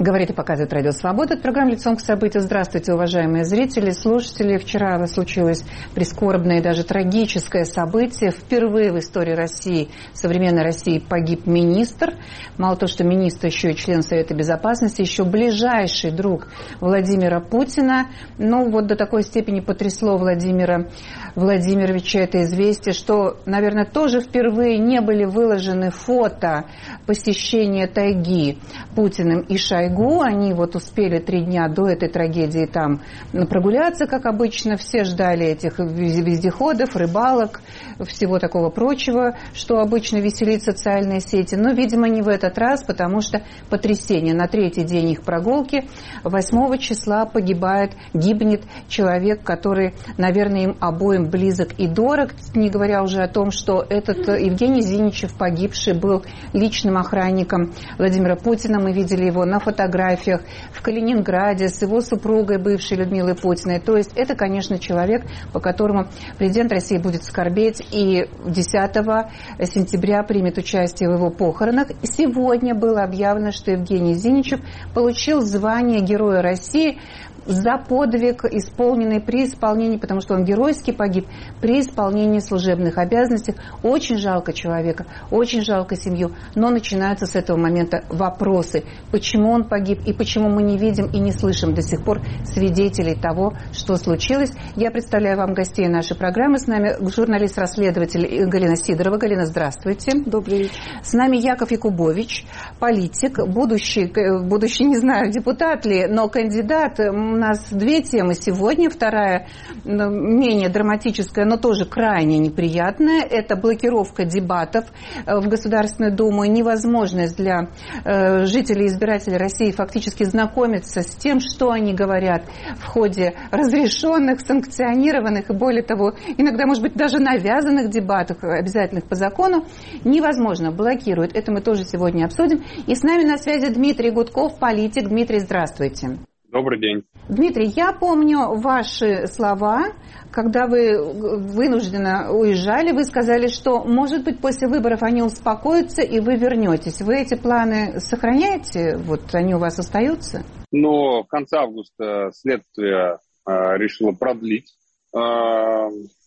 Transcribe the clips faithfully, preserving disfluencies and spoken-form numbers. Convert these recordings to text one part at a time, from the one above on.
Говорит и показывает Радио Свобода. Это программа «Лицом к событию». Здравствуйте, уважаемые зрители, слушатели. Вчера случилось прискорбное и даже трагическое событие. Впервые в истории России, современной России, погиб министр. Мало того, что министр, еще и член Совета Безопасности, еще ближайший друг Владимира Путина. Ну, вот до такой степени потрясло Владимира Владимировича это известие, что, наверное, тоже впервые не были выложены фото посещения тайги Путиным и Шойгу. Они вот успели три дня до этой трагедии там прогуляться, как обычно. Все ждали этих вездеходов, рыбалок, всего такого прочего, что обычно веселит социальные сети. Но, видимо, не в этот раз, потому что потрясение. На третий день их прогулки, восьмого числа, погибает, гибнет человек, который, наверное, им обоим близок и дорог. Не говоря уже о том, что этот Евгений Зиничев, погибший, был личным охранником Владимира Путина. Мы видели его на фотографиях в Калининграде с его супругой, бывшей Людмилой Путиной. То есть это, конечно, человек, по которому президент России будет скорбеть и десятого сентября примет участие в его похоронах. Сегодня было объявлено, что Евгений Зиничев получил звание Героя России за подвиг, исполненный при исполнении, потому что он геройски погиб, при исполнении служебных обязанностей. Очень жалко человека, очень жалко семью, но начинаются с этого момента вопросы, почему он погиб и почему мы не видим и не слышим до сих пор свидетелей того, что случилось. Я представляю вам гостей нашей программы. С нами журналист-расследователь Галина Сидорова. Галина, здравствуйте. Добрый вечер. С нами Яков Якубович, политик, будущий, будущий, не знаю, депутат ли, но кандидат. У нас две темы сегодня. Вторая, менее драматическая, но тоже крайне неприятная. Это блокировка дебатов в Государственную Думу. Невозможность для э, жителей и избирателей России фактически знакомиться с тем, что они говорят в ходе разрешенных, санкционированных и, более того, иногда, может быть, даже навязанных дебатов, обязательных по закону. Невозможно, блокируют. Это мы тоже сегодня обсудим. И с нами на связи Дмитрий Гудков, политик. Дмитрий, здравствуйте. Добрый день. Дмитрий, я помню ваши слова, когда вы вынужденно уезжали, вы сказали, что, может быть, после выборов они успокоятся, и вы вернетесь. Вы эти планы сохраняете? Вот они у вас остаются? Но в конце августа следствие э, решило продлить. Э,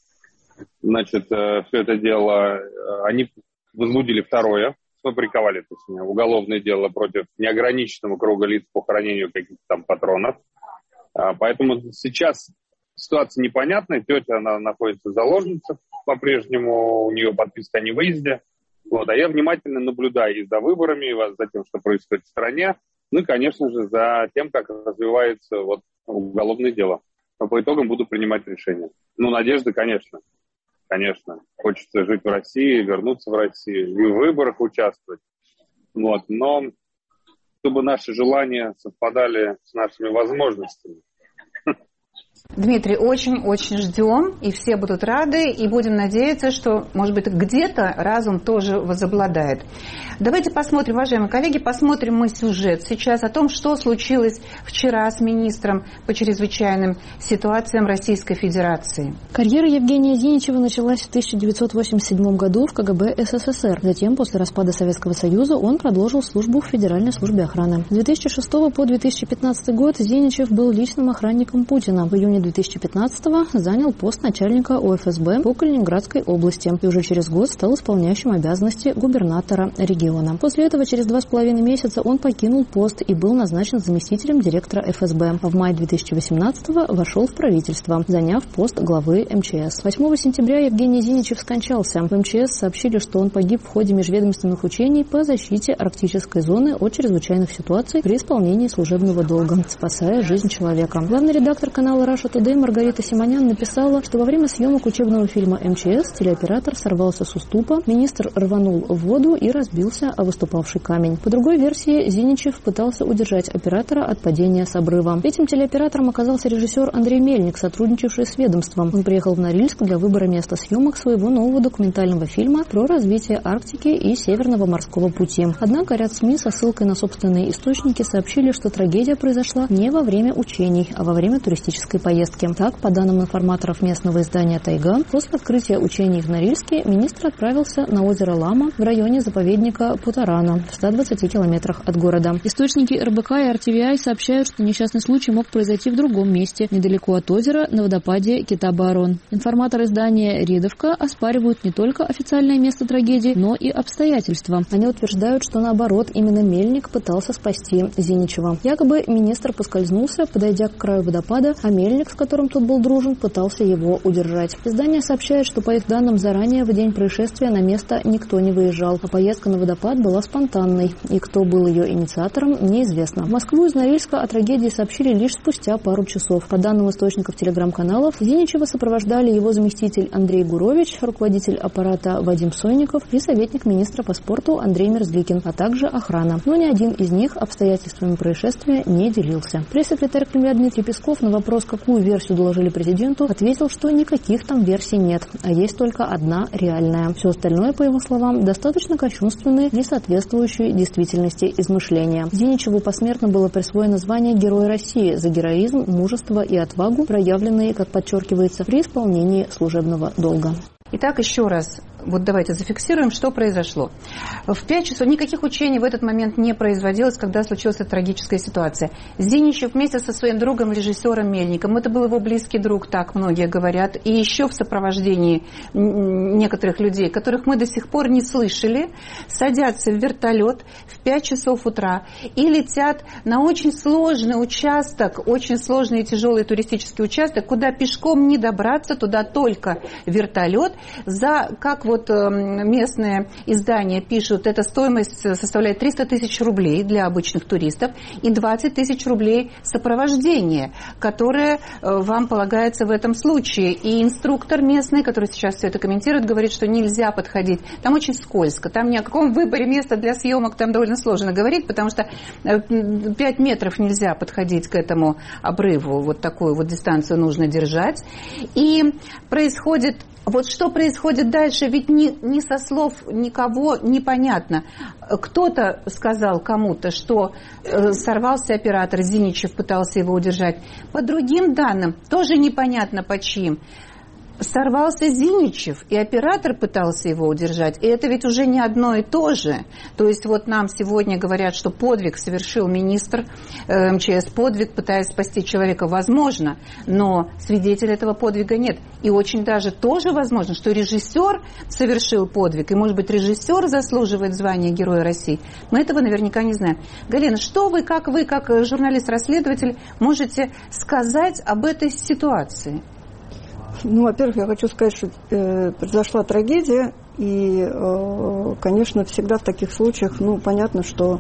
значит, э, все это дело, э, они возбудили второе. Фабриковали, то есть, уголовное дело против неограниченного круга лиц по хранению каких-то там патронов. А, поэтому сейчас ситуация непонятная. Тетя, она находится в заложнице по-прежнему, у нее подписка о невыезде. Вот, а я внимательно наблюдаю и за выборами, и за тем, что происходит в стране, ну и, конечно же, за тем, как развивается вот, уголовное дело. Но по итогам буду принимать решение. Ну, надежда, конечно. Конечно, хочется жить в России, вернуться в Россию и в выборах участвовать. Вот. Но чтобы наши желания совпадали с нашими возможностями. Дмитрий, очень-очень ждем, и все будут рады, и будем надеяться, что, может быть, где-то разум тоже возобладает. Давайте посмотрим, уважаемые коллеги, посмотрим мы сюжет сейчас о том, что случилось вчера с министром по чрезвычайным ситуациям Российской Федерации. Карьера Евгения Зиничева началась в тысяча девятьсот восемьдесят седьмом году в КГБ СССР. Затем, после распада Советского Союза, он продолжил службу в Федеральной службе охраны. С две тысячи шестого по две тысячи пятнадцатый год Зиничев был личным охранником Путина. В июне две тысячи пятнадцатого занял пост начальника О Эф Эс Бэ по Калининградской области и уже через год стал исполняющим обязанности губернатора региона. После этого через два с половиной месяца он покинул пост и был назначен заместителем директора Эф Эс Бэ. В мае две тысячи восемнадцатого вошел в правительство, заняв пост главы Эм Че Эс. восьмого сентября Евгений Зиничев скончался. В Эм Че Эс сообщили, что он погиб в ходе межведомственных учений по защите арктической зоны от чрезвычайных ситуаций при исполнении служебного долга, спасая жизнь человека. Главный редактор канала Раша Тудэй Маргарита Симонян написала, что во время съемок учебного фильма Эм Че Эс телеоператор сорвался с уступа, министр рванул в воду и разбился о выступавший камень. По другой версии, Зиничев пытался удержать оператора от падения с обрыва. Этим телеоператором оказался режиссер Андрей Мельник, сотрудничавший с ведомством. Он приехал в Норильск для выбора места съемок своего нового документального фильма про развитие Арктики и Северного морского пути. Однако ряд СМИ со ссылкой на собственные источники сообщили, что трагедия произошла не во время учений, а во время туристической поездки. повестки. Так, по данным информаторов местного издания «Тайга», после открытия учений в Норильске министр отправился на озеро Лама в районе заповедника Путарана в ста двадцати километрах от города. Источники эр бэ ка и эр тэ вэ ай сообщают, что несчастный случай мог произойти в другом месте, недалеко от озера, на водопаде Кита-Барон. Информаторы издания «Ридовка» оспаривают не только официальное место трагедии, но и обстоятельства. Они утверждают, что наоборот, именно Мельник пытался спасти Зиничева. Якобы министр поскользнулся, подойдя к краю водопада, а Мельник, с которым тот был дружен, пытался его удержать. Издание сообщает, что по их данным заранее в день происшествия на место никто не выезжал, а поездка на водопад была спонтанной, и кто был ее инициатором, неизвестно. В Москву из Норильска о трагедии сообщили лишь спустя пару часов. По данным источников телеграм-каналов, Зиничева сопровождали его заместитель Андрей Гурович, руководитель аппарата Вадим Сойников и советник министра по спорту Андрей Мерзликин, а также охрана. Но ни один из них обстоятельствами происшествия не делился. Пресс-секретарь Кремля Дмитрий Песков на вопрос, какую версию доложили президенту, ответил, что никаких там версий нет, а есть только одна реальная. Все остальное, по его словам, достаточно кощунственные, не соответствующие действительности измышления. Зиничеву посмертно было присвоено звание Героя России за героизм, мужество и отвагу, проявленные, как подчеркивается, при исполнении служебного долга. Итак, еще раз, вот давайте зафиксируем, что произошло. В пять часов никаких учений в этот момент не производилось, когда случилась эта трагическая ситуация. Зиничев вместе со своим другом, режиссером Мельником, это был его близкий друг, так многие говорят, и еще в сопровождении некоторых людей, которых мы до сих пор не слышали, садятся в вертолет в пять часов утра и летят на очень сложный участок, очень сложный и тяжелый туристический участок, куда пешком не добраться, туда только вертолет. За, как вот местные издания пишут, эта стоимость составляет триста тысяч рублей для обычных туристов и двадцать тысяч рублей сопровождения, которое вам полагается в этом случае. И инструктор местный, который сейчас все это комментирует, говорит, что нельзя подходить. Там очень скользко, там ни о каком выборе места для съемок там довольно сложно говорить, потому что пять метров нельзя подходить к этому обрыву, вот такую вот дистанцию нужно держать. И происходит... Вот что происходит дальше, ведь ни, ни со слов никого непонятно. Кто-то сказал кому-то, что э, сорвался оператор, Зиничев пытался его удержать. По другим данным, тоже непонятно по чьим. Сорвался Зиничев, и оператор пытался его удержать. И это ведь уже не одно и то же. То есть вот нам сегодня говорят, что подвиг совершил министр э, эм че эс, подвиг, пытаясь спасти человека. Возможно, но свидетелей этого подвига нет. И очень даже тоже возможно, что режиссер совершил подвиг, и, может быть, режиссер заслуживает звания Героя России. Мы этого наверняка не знаем. Галина, что вы, как вы, как журналист-расследователь, можете сказать об этой ситуации? Ну, во-первых, я хочу сказать, что э, произошла трагедия, и, э, конечно, всегда в таких случаях, ну, понятно, что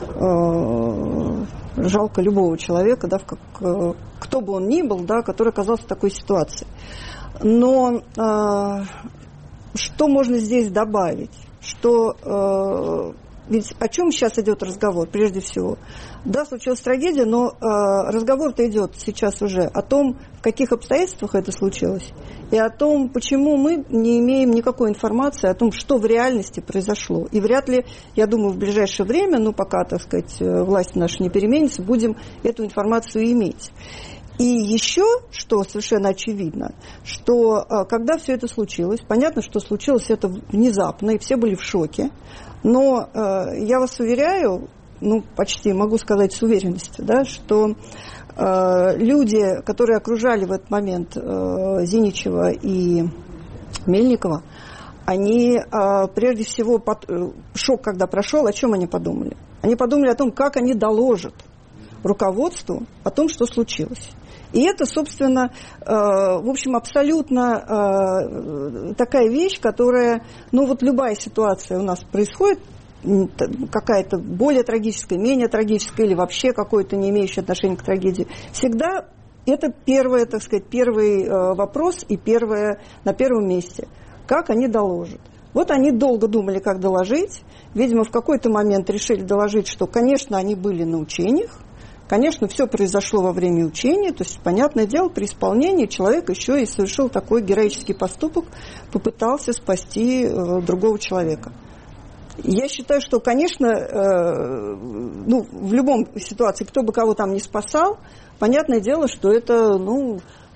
э, жалко любого человека, да, в как, э, кто бы он ни был, да, который оказался в такой ситуации. Но э, что можно здесь добавить? Что... Э, Ведь о чем сейчас идет разговор, прежде всего? Да, случилась трагедия, но э, разговор-то идет сейчас уже о том, в каких обстоятельствах это случилось, и о том, почему мы не имеем никакой информации о том, что в реальности произошло. И вряд ли, я думаю, в ближайшее время, ну, пока, так сказать, власть наша не переменится, будем эту информацию иметь. И еще, что совершенно очевидно, что когда все это случилось, понятно, что случилось это внезапно, и все были в шоке, но э, я вас уверяю, ну, почти могу сказать с уверенностью, да, что э, люди, которые окружали в этот момент э, Зиничева и Мельникова, они э, прежде всего, под, э, шок когда прошел, о чем они подумали? Они подумали о том, как они доложат руководству о том, что случилось. И это, собственно, э, в общем, абсолютно э, такая вещь, которая, ну вот любая ситуация у нас происходит, какая-то более трагическая, менее трагическая или вообще какой-то не имеющий отношения к трагедии, всегда это первое, так сказать, первый э, вопрос и первое, на первом месте. Как они доложат? Вот они долго думали, как доложить. Видимо, в какой-то момент решили доложить, что, конечно, они были на учениях. Конечно, все произошло во время учения, то есть, понятное дело, при исполнении человек еще и совершил такой героический поступок, попытался спасти э, другого человека. Я считаю, что, конечно, э, ну, в любом ситуации, кто бы кого там ни спасал, понятное дело, что это, ну,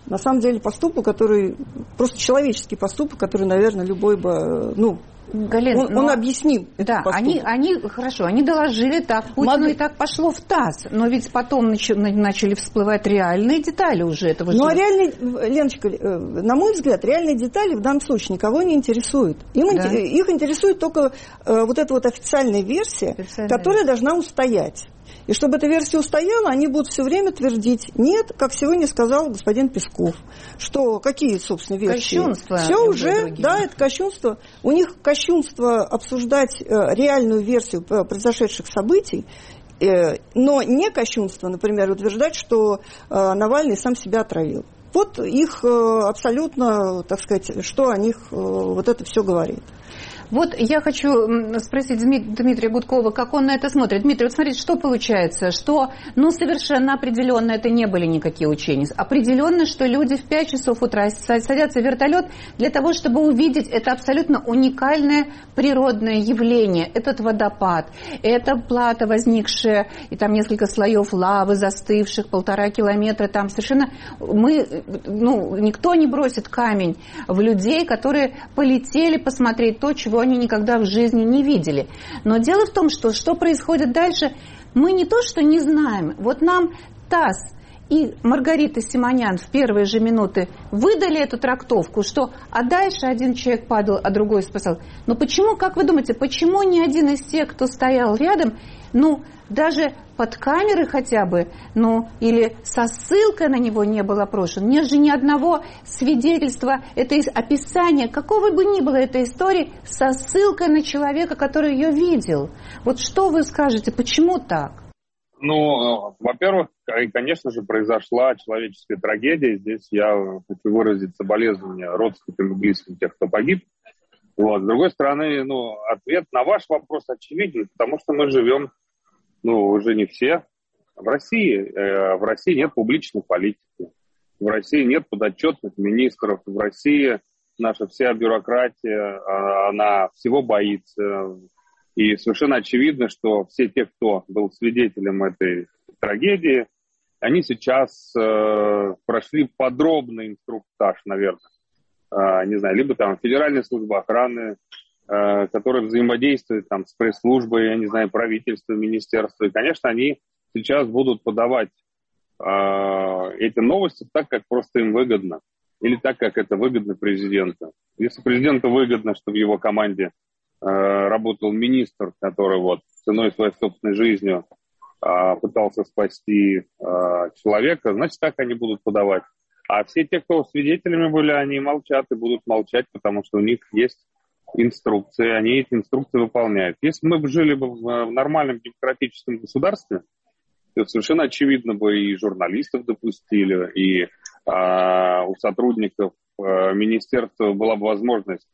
на самом деле поступок, который, просто человеческий поступок, который, наверное, любой бы, ну, Галин, он, но, он объяснил. Да, они, они, хорошо, они доложили так, Путину Мог... и так пошло в ТАСС, но ведь потом нач... начали всплывать реальные детали уже этого. Ну, а реальные, Леночка, на мой взгляд, реальные детали в данном случае никого не интересуют. Им да. ин... Их интересует только э, вот эта вот официальная версия, официальная которая версия. должна устоять. И чтобы эта версия устояла, они будут все время твердить, нет, как сегодня сказал господин Песков, что какие, собственно, версии. Кощунство. Все уже, да, это кощунство. У них кощунство обсуждать э, реальную версию произошедших событий, э, но не кощунство, например, утверждать, что э, Навальный сам себя отравил. Вот их э, абсолютно, так сказать, что о них э, вот это все говорит. Вот я хочу спросить Дмитрия Гудкова, как он на это смотрит. Дмитрий, вот смотрите, что получается, что, ну, совершенно определенно это не были никакие учения. Определенно, что люди в пять часов утра садятся в вертолет для того, чтобы увидеть это абсолютно уникальное природное явление. Этот водопад, эта плата, возникшая, и там несколько слоев лавы, застывших, полтора километра, там совершенно, мы, ну, никто не бросит камень в людей, которые полетели посмотреть то, чего они никогда в жизни не видели. Но дело в том, что что происходит дальше, мы не то что не знаем. Вот нам ТАСС и Маргарита Симонян в первые же минуты выдали эту трактовку, что а дальше один человек падал, а другой спасал. Но почему, как вы думаете, почему ни один из тех, кто стоял рядом, ну, даже под камеры хотя бы, ну, или со ссылкой на него не был опрошен? Нет же ни одного свидетельства, это описание, какого бы ни было этой истории, со ссылкой на человека, который ее видел. Вот что вы скажете, почему так? Ну, во-первых, конечно же, произошла человеческая трагедия. Здесь я хочу выразить соболезнования родственникам и близким тех, кто погиб. Вот. С другой стороны, ну, ответ на ваш вопрос очевиден, потому что мы живем, ну, уже не все, в России. В России нет публичной политики, в России нет подотчетных министров, в России наша вся бюрократия, она всего боится. И совершенно очевидно, что все те, кто был свидетелем этой трагедии, они сейчас э, прошли подробный инструктаж, наверное. Э, не знаю, либо там Федеральная служба охраны, э, которая взаимодействует там с пресс-службой, я не знаю, правительство, министерство. И, конечно, они сейчас будут подавать э, эти новости так, как просто им выгодно. Или так, как это выгодно президенту. Если президенту выгодно, что в его команде работал министр, который вот ценой своей собственной жизни а, пытался спасти а, человека, значит, так они будут подавать. А все те, кто свидетелями были, они молчат и будут молчать, потому что у них есть инструкции, они эти инструкции выполняют. Если мы бы жили бы в нормальном демократическом государстве, то совершенно очевидно бы и журналистов допустили, и а, у сотрудников а, министерства была бы возможность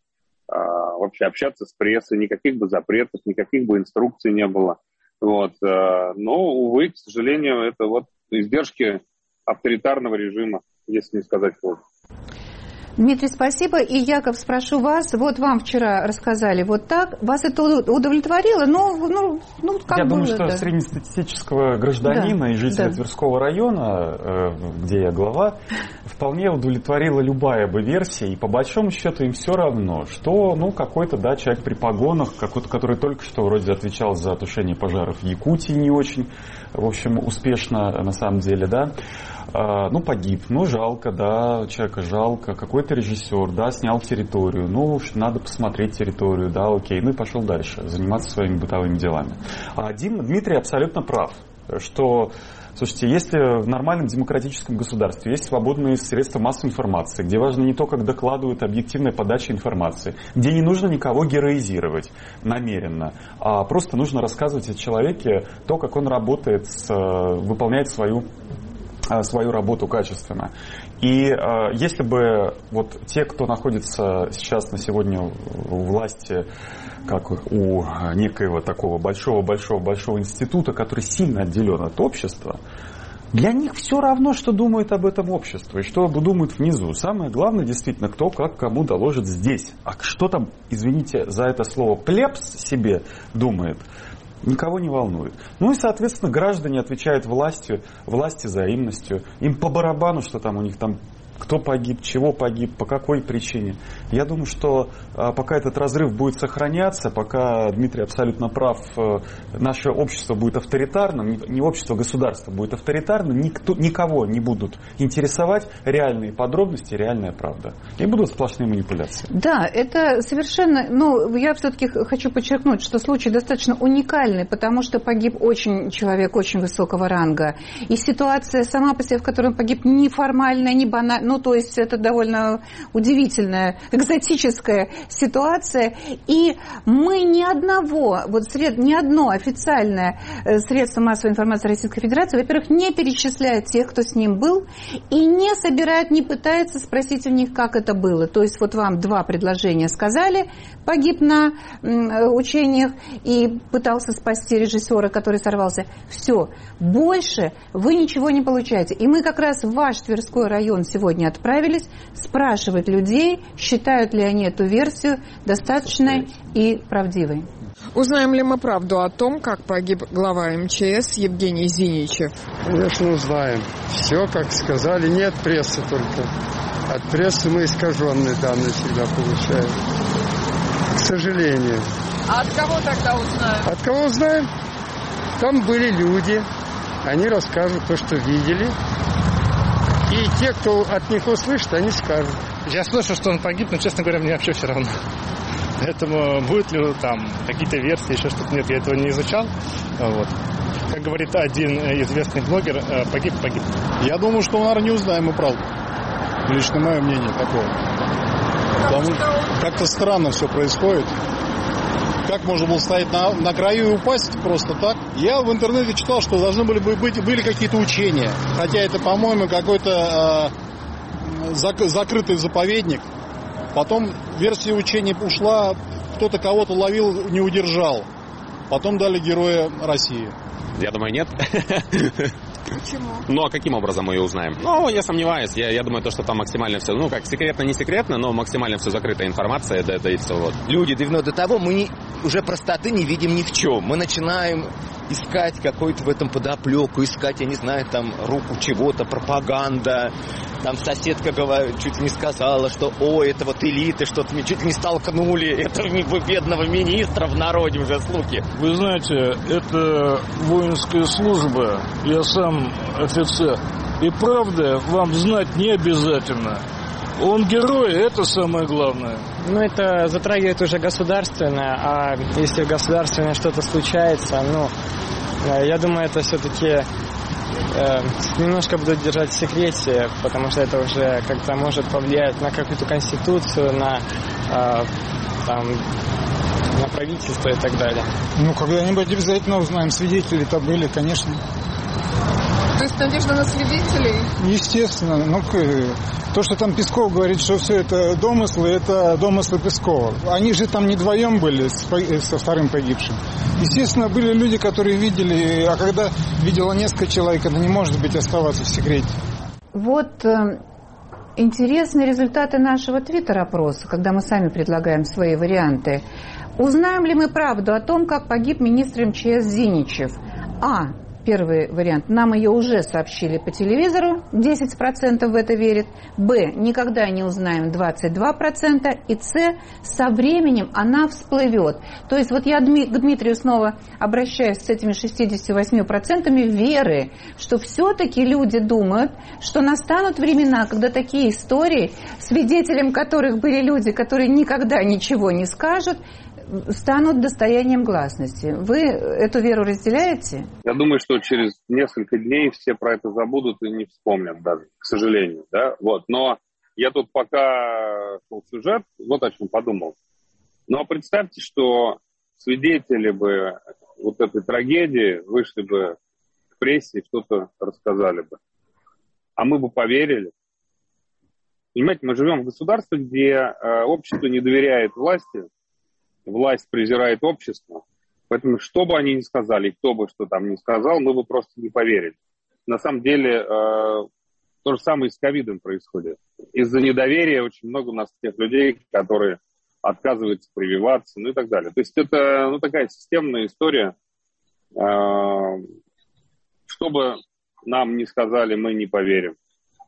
вообще общаться с прессой, никаких бы запретов, никаких бы инструкций не было. Вот. Но, увы, к сожалению, это вот издержки авторитарного режима, если не сказать хуже. Дмитрий, спасибо. И, Яков, спрошу вас, вот вам вчера рассказали вот так, вас это удовлетворило? Ну, ну, ну как Я было, думаю, что да. среднестатистического гражданина да, и жителя да. Тверского района, где я глава, вполне удовлетворила любая бы версия, и по большому счету им все равно, что, ну, какой-то, да, человек при погонах, какой-то, который только что вроде отвечал за тушение пожаров в Якутии не очень, в общем, успешно на самом деле, да, ну, погиб, ну, жалко, да, человека жалко, какой-то режиссер, да, снял территорию, ну, надо посмотреть территорию, да, окей, ну и пошел дальше, заниматься своими бытовыми делами. А Дим, Дмитрий абсолютно прав, что, слушайте, если в нормальном демократическом государстве есть свободные средства массовой информации, где важно не то, как докладывают, объективная подача информации, где не нужно никого героизировать намеренно, а просто нужно рассказывать о человеке то, как он работает, с, выполняет свою свою работу качественно. И э, если бы вот те, кто находится сейчас на сегодня у власти, как у некоего такого большого-большого-большого института, который сильно отделен от общества, для них все равно, что думает об этом общество и что думают внизу. Самое главное, действительно, кто как кому доложит здесь. А что там, извините за это слово, плебс себе думает, никого не волнует. Ну и, соответственно, граждане отвечают властью, власти взаимностью. Им по барабану, что там у них там кто погиб, чего погиб, по какой причине. Я думаю, что пока этот разрыв будет сохраняться, пока Дмитрий абсолютно прав, наше общество будет авторитарным, не общество, государство будет авторитарным, никто, никого не будут интересовать реальные подробности, реальная правда. И будут сплошные манипуляции. Да, это совершенно... Ну, я все-таки хочу подчеркнуть, что случай достаточно уникальный, потому что погиб очень человек очень высокого ранга. И ситуация сама по себе, в которой он погиб, не формальная, не банальная. Ну, то есть это довольно удивительная, экзотическая ситуация. И мы ни одного, вот сред, ни одно официальное средство массовой информации Российской Федерации, во-первых, не перечисляет тех, кто с ним был, и не собирает, не пытается спросить у них, как это было. То есть вот вам два предложения сказали, погиб на учениях и пытался спасти режиссера, который сорвался. Все. Больше вы ничего не получаете. И мы как раз в ваш Тверской район сегодня отправились спрашивать людей, считают ли они эту версию достаточной и правдивой. Узнаем ли мы правду о том, как погиб глава эм че эс Евгений Зиничев? Конечно, узнаем. Все, как сказали, нет прессы только. От прессы мы искаженные данные всегда получаем. К сожалению. А от кого тогда узнаем? От кого узнаем? Там были люди. Они расскажут то, что видели. И те, кто от них услышит, они скажут. Я слышу, что он погиб, но, честно говоря, мне вообще все равно. Поэтому будут ли там какие-то версии, еще что-то, нет, я этого не изучал. Вот. Как говорит один известный блогер, погиб, погиб. Я думаю, что, наверное, не узнаем мы правду. Лично мое мнение такое. Потому что как-то странно все происходит. Как можно было стоять на, на краю и упасть просто так? Я в интернете читал, что должны были быть были какие-то учения. Хотя это, по-моему, какой-то э, зак, закрытый заповедник. Потом версия учения ушла, кто-то кого-то ловил, не удержал. Потом дали Героя России. Я думаю, нет. Почему? Ну, а каким образом мы ее узнаем? Ну, я сомневаюсь. Я, я думаю, то, что там максимально все, ну, как секретно, не секретно, но максимально все закрытая информация, да, да и все. Вот. Люди давно до того, мы не, уже простоты не видим ни в чем. Мы начинаем искать какую-то в этом подоплеку, искать, я не знаю, там, руку чего-то, пропаганда. Там соседка говорит, чуть не сказала, что, ой, это вот элиты, что-то чуть не столкнули этого бедного министра в народе, уже слухи. Вы знаете, это воинская служба, я сам офицер. И правда вам знать не обязательно. Он герой, это самое главное. Ну, это затрагивает уже государственное, а если государственное что-то случается, ну, я думаю, это все-таки э, немножко будут держать в секрете, потому что это уже как-то может повлиять на какую-то конституцию, на, э, там, на правительство и так далее. Ну, когда-нибудь обязательно узнаем. Свидетели-то были, конечно. То есть надежда на свидетелей? Естественно. Ну, то, что там Песков говорит, что все это домыслы, это домыслы Пескова. Они же там не вдвоем были со вторым погибшим. Естественно, были люди, которые видели, а когда видело несколько человек, это не может быть оставаться в секрете. Вот э, интересные результаты нашего твиттер-опроса, когда мы сами предлагаем свои варианты. Узнаем ли мы правду о том, как погиб министр эм че эс Зиничев? А. Первый вариант. Нам ее уже сообщили по телевизору, десять процентов в это верит. Б. Никогда не узнаем, двадцать два процента. И С. Со временем она всплывет. То есть вот я к Дмитрию снова обращаюсь с этими шестьдесят восемь процентов веры, что все-таки люди думают, что настанут времена, когда такие истории, свидетелем которых были люди, которые никогда ничего не скажут, станут достоянием гласности. Вы эту веру разделяете? Я думаю, что через несколько дней все про это забудут и не вспомнят даже, к сожалению. Да? Вот. Но я тут пока шел сюжет, вот о чем подумал. Но представьте, что свидетели бы вот этой трагедии вышли бы к прессе и что-то рассказали бы. А мы бы поверили. Понимаете, мы живем в государстве, где э, общество не доверяет власти, власть презирает общество, поэтому что бы они ни сказали, кто бы что там ни сказал, мы бы просто не поверили. На самом деле э, то же самое и с ковидом происходит. Из-за недоверия очень много у нас тех людей, которые отказываются прививаться, ну и так далее. То есть это ну, такая системная история. Э, что бы нам ни сказали, мы не поверим.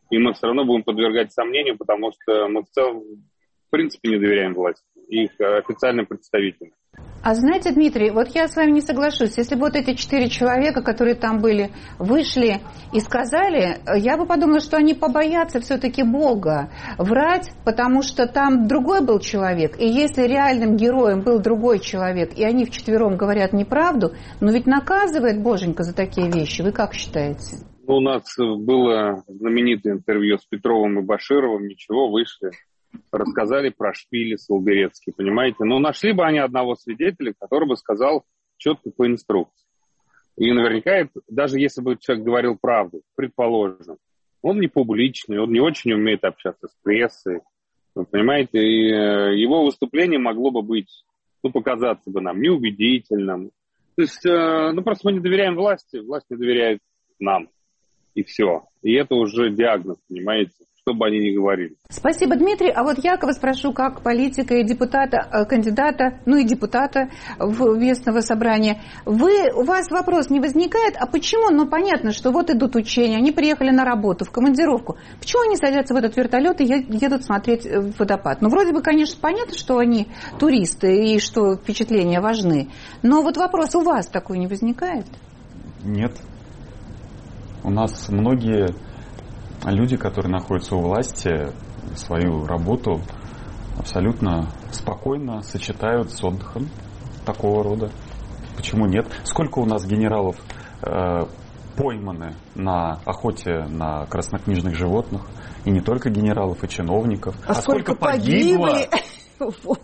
и мы все равно будем подвергать сомнению, потому что мы в целом, в принципе, не доверяем власти, их официальным представителям. А знаете, Дмитрий, вот я с вами не соглашусь. Если бы вот эти четыре человека, которые там были, вышли и сказали, я бы подумала, что они побоятся все-таки Бога врать, потому что там другой был человек. И если реальным героем был другой человек, и они вчетвером говорят неправду, но ведь наказывает Боженька за такие вещи. Вы как считаете? У нас было знаменитое интервью с Петровым и Башировым, ничего, вышли. Рассказали про шпили Солберецкий, понимаете? Но нашли бы они одного свидетеля, который бы сказал четко по инструкции. И наверняка, это, даже если бы человек говорил правду, предположим, он не публичный, он не очень умеет общаться с прессой, вы понимаете? И его выступление могло бы быть, ну, показаться бы нам неубедительным. То есть, ну, просто мы не доверяем власти, власть не доверяет нам. И все. И это уже диагноз, понимаете? Что бы они ни говорили. Спасибо, Дмитрий. А вот Якова спрошу, как политика и депутата, кандидата, ну и депутата в местного собрания. Вы, у вас вопрос не возникает, а почему? Ну, понятно, что вот идут учения, они приехали на работу, в командировку. Почему они садятся в этот вертолет и едут смотреть водопад? Ну, вроде бы, конечно, понятно, что они туристы и что впечатления важны. Но вот вопрос у вас такой не возникает? Нет. У нас многие люди, которые находятся у власти, свою работу абсолютно спокойно сочетают с отдыхом такого рода. Почему нет? Сколько у нас генералов э, пойманы на охоте на краснокнижных животных? И не только генералов, и чиновников. А, а сколько, сколько погибло? Вот.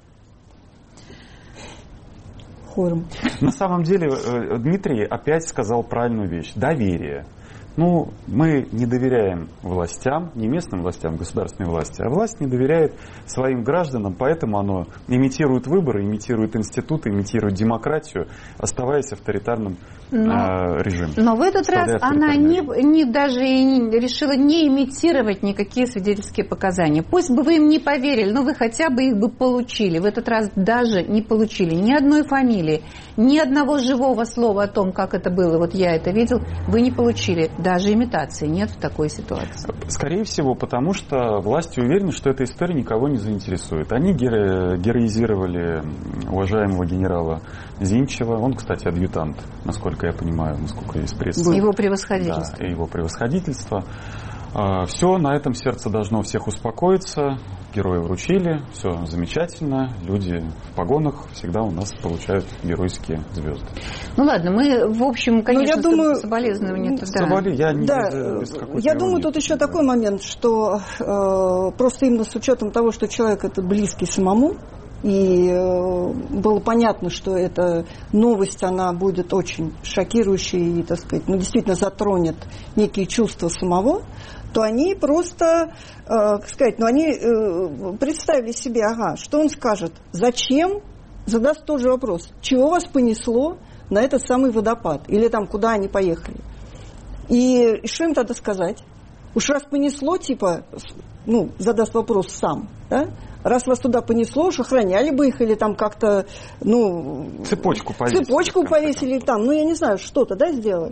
Хором. На самом деле, Дмитрий опять сказал правильную вещь. Доверие. Ну, мы не доверяем властям, не местным властям, государственной власти, а власть не доверяет своим гражданам, поэтому оно имитирует выборы, имитирует институты, имитирует демократию, оставаясь авторитарным но, э, режимом. Но в этот раз она не, не даже и не, решила не имитировать никакие свидетельские показания. Пусть бы вы им не поверили, но вы хотя бы их бы получили. В этот раз даже не получили ни одной фамилии, ни одного живого слова о том, как это было, вот я это видел, вы не получили. Даже имитации нет в такой ситуации. Скорее всего, потому что власти уверены, что эта история никого не заинтересует. Они геро- героизировали уважаемого генерала Зинчева. Он, кстати, адъютант, насколько я понимаю, насколько есть пресса. Его превосходительство. Да, его превосходительство. Все, на этом сердце должно всех успокоиться. Герои вручили, все замечательно. Люди в погонах всегда у нас получают геройские звезды. Ну ладно, мы, в общем, конечно, я думаю, соболезнования. Соболи, я не да, без, без я думаю, тут еще такой момент, что э, просто именно с учетом того, что человек это близкий самому, и э, было понятно, что эта новость, она будет очень шокирующей и, так сказать, ну, действительно затронет некие чувства самого, то они просто, э, как сказать, ну, они э, представили себе, ага, что он скажет, зачем, задаст тот же вопрос, чего вас понесло на этот самый водопад, или там, куда они поехали. И, и что им тогда сказать? Уж раз понесло, типа, ну, задаст вопрос сам, да? Раз вас туда понесло, уж охраняли бы их, или там как-то, ну... Цепочку повесили. Цепочку повесили, там, ну, я не знаю, что-то, да, сделать.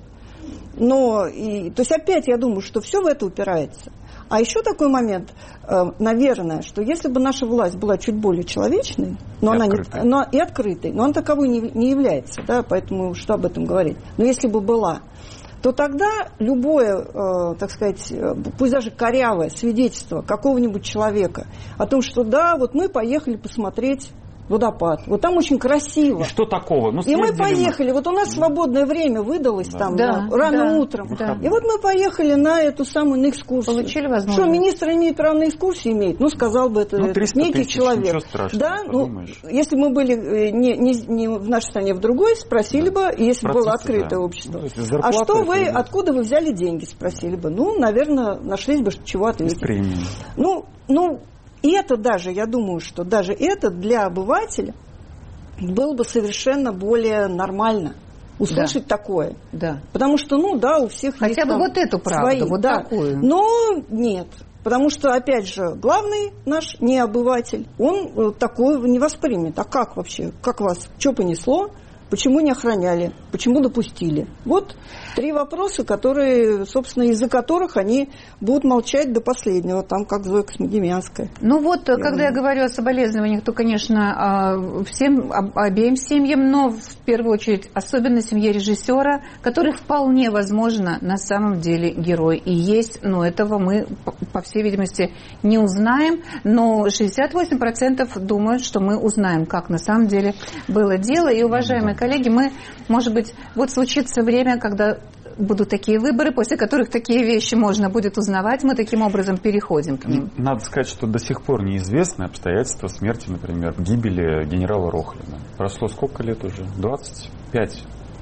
Но, и, то есть опять я думаю, что все в это упирается. А еще такой момент, наверное, что если бы наша власть была чуть более человечной, но и, она открытой. Не, но, и открытой, но она таковой не, не является, да, поэтому что об этом говорить. Но если бы была, то тогда любое, так сказать, пусть даже корявое свидетельство какого-нибудь человека о том, что да, вот мы поехали посмотреть водопад. Вот там очень красиво. И что такого? Ну, и мы поехали. Мы. Вот у нас свободное время выдалось да. там да, да, рано да, утром. Да. И вот мы поехали на эту самую на экскурсию. Получили возможность. Что, министр имеет право на экскурсию? Имеет. Ну, сказал бы это, ну, это некий тысяч, человек. Да, ну, если мы были не, не, не в нашей стране, в другой, спросили да. бы, если бы было открытое да. общество. Ну, а что вы, это... откуда вы взяли деньги? Спросили бы. Ну, наверное, нашлись бы, чего ответить. Ну, ну, и это даже, я думаю, что даже это для обывателя было бы совершенно более нормально услышать да. такое. Да. Потому что, ну да, у всех хотя есть бы вот эту правду, свои, вот да. такую. Но нет. Потому что, опять же, главный наш не обыватель, он такое не воспримет. А как вообще? Как вас? Что понесло? Почему не охраняли? Почему допустили? Вот Три вопроса, которые, собственно, из-за которых они будут молчать до последнего, там, как Зоя Космодемьянская. Ну вот, я когда думаю. я говорю о соболезнованиях, то, конечно, всем, обеим семьям, но в первую очередь особенно семье режиссера, который вполне возможно на самом деле герой и есть, но этого мы, по всей видимости, не узнаем, но шестьдесят восемь процентов думают, что мы узнаем, как на самом деле было дело. И, уважаемые коллеги, мы, может быть, вот случится время, когда будут такие выборы, после которых такие вещи можно будет узнавать, мы таким образом переходим к ним. Надо сказать, что до сих пор неизвестны обстоятельства смерти, например, гибели генерала Рохлина. Прошло сколько лет уже? двадцать пять.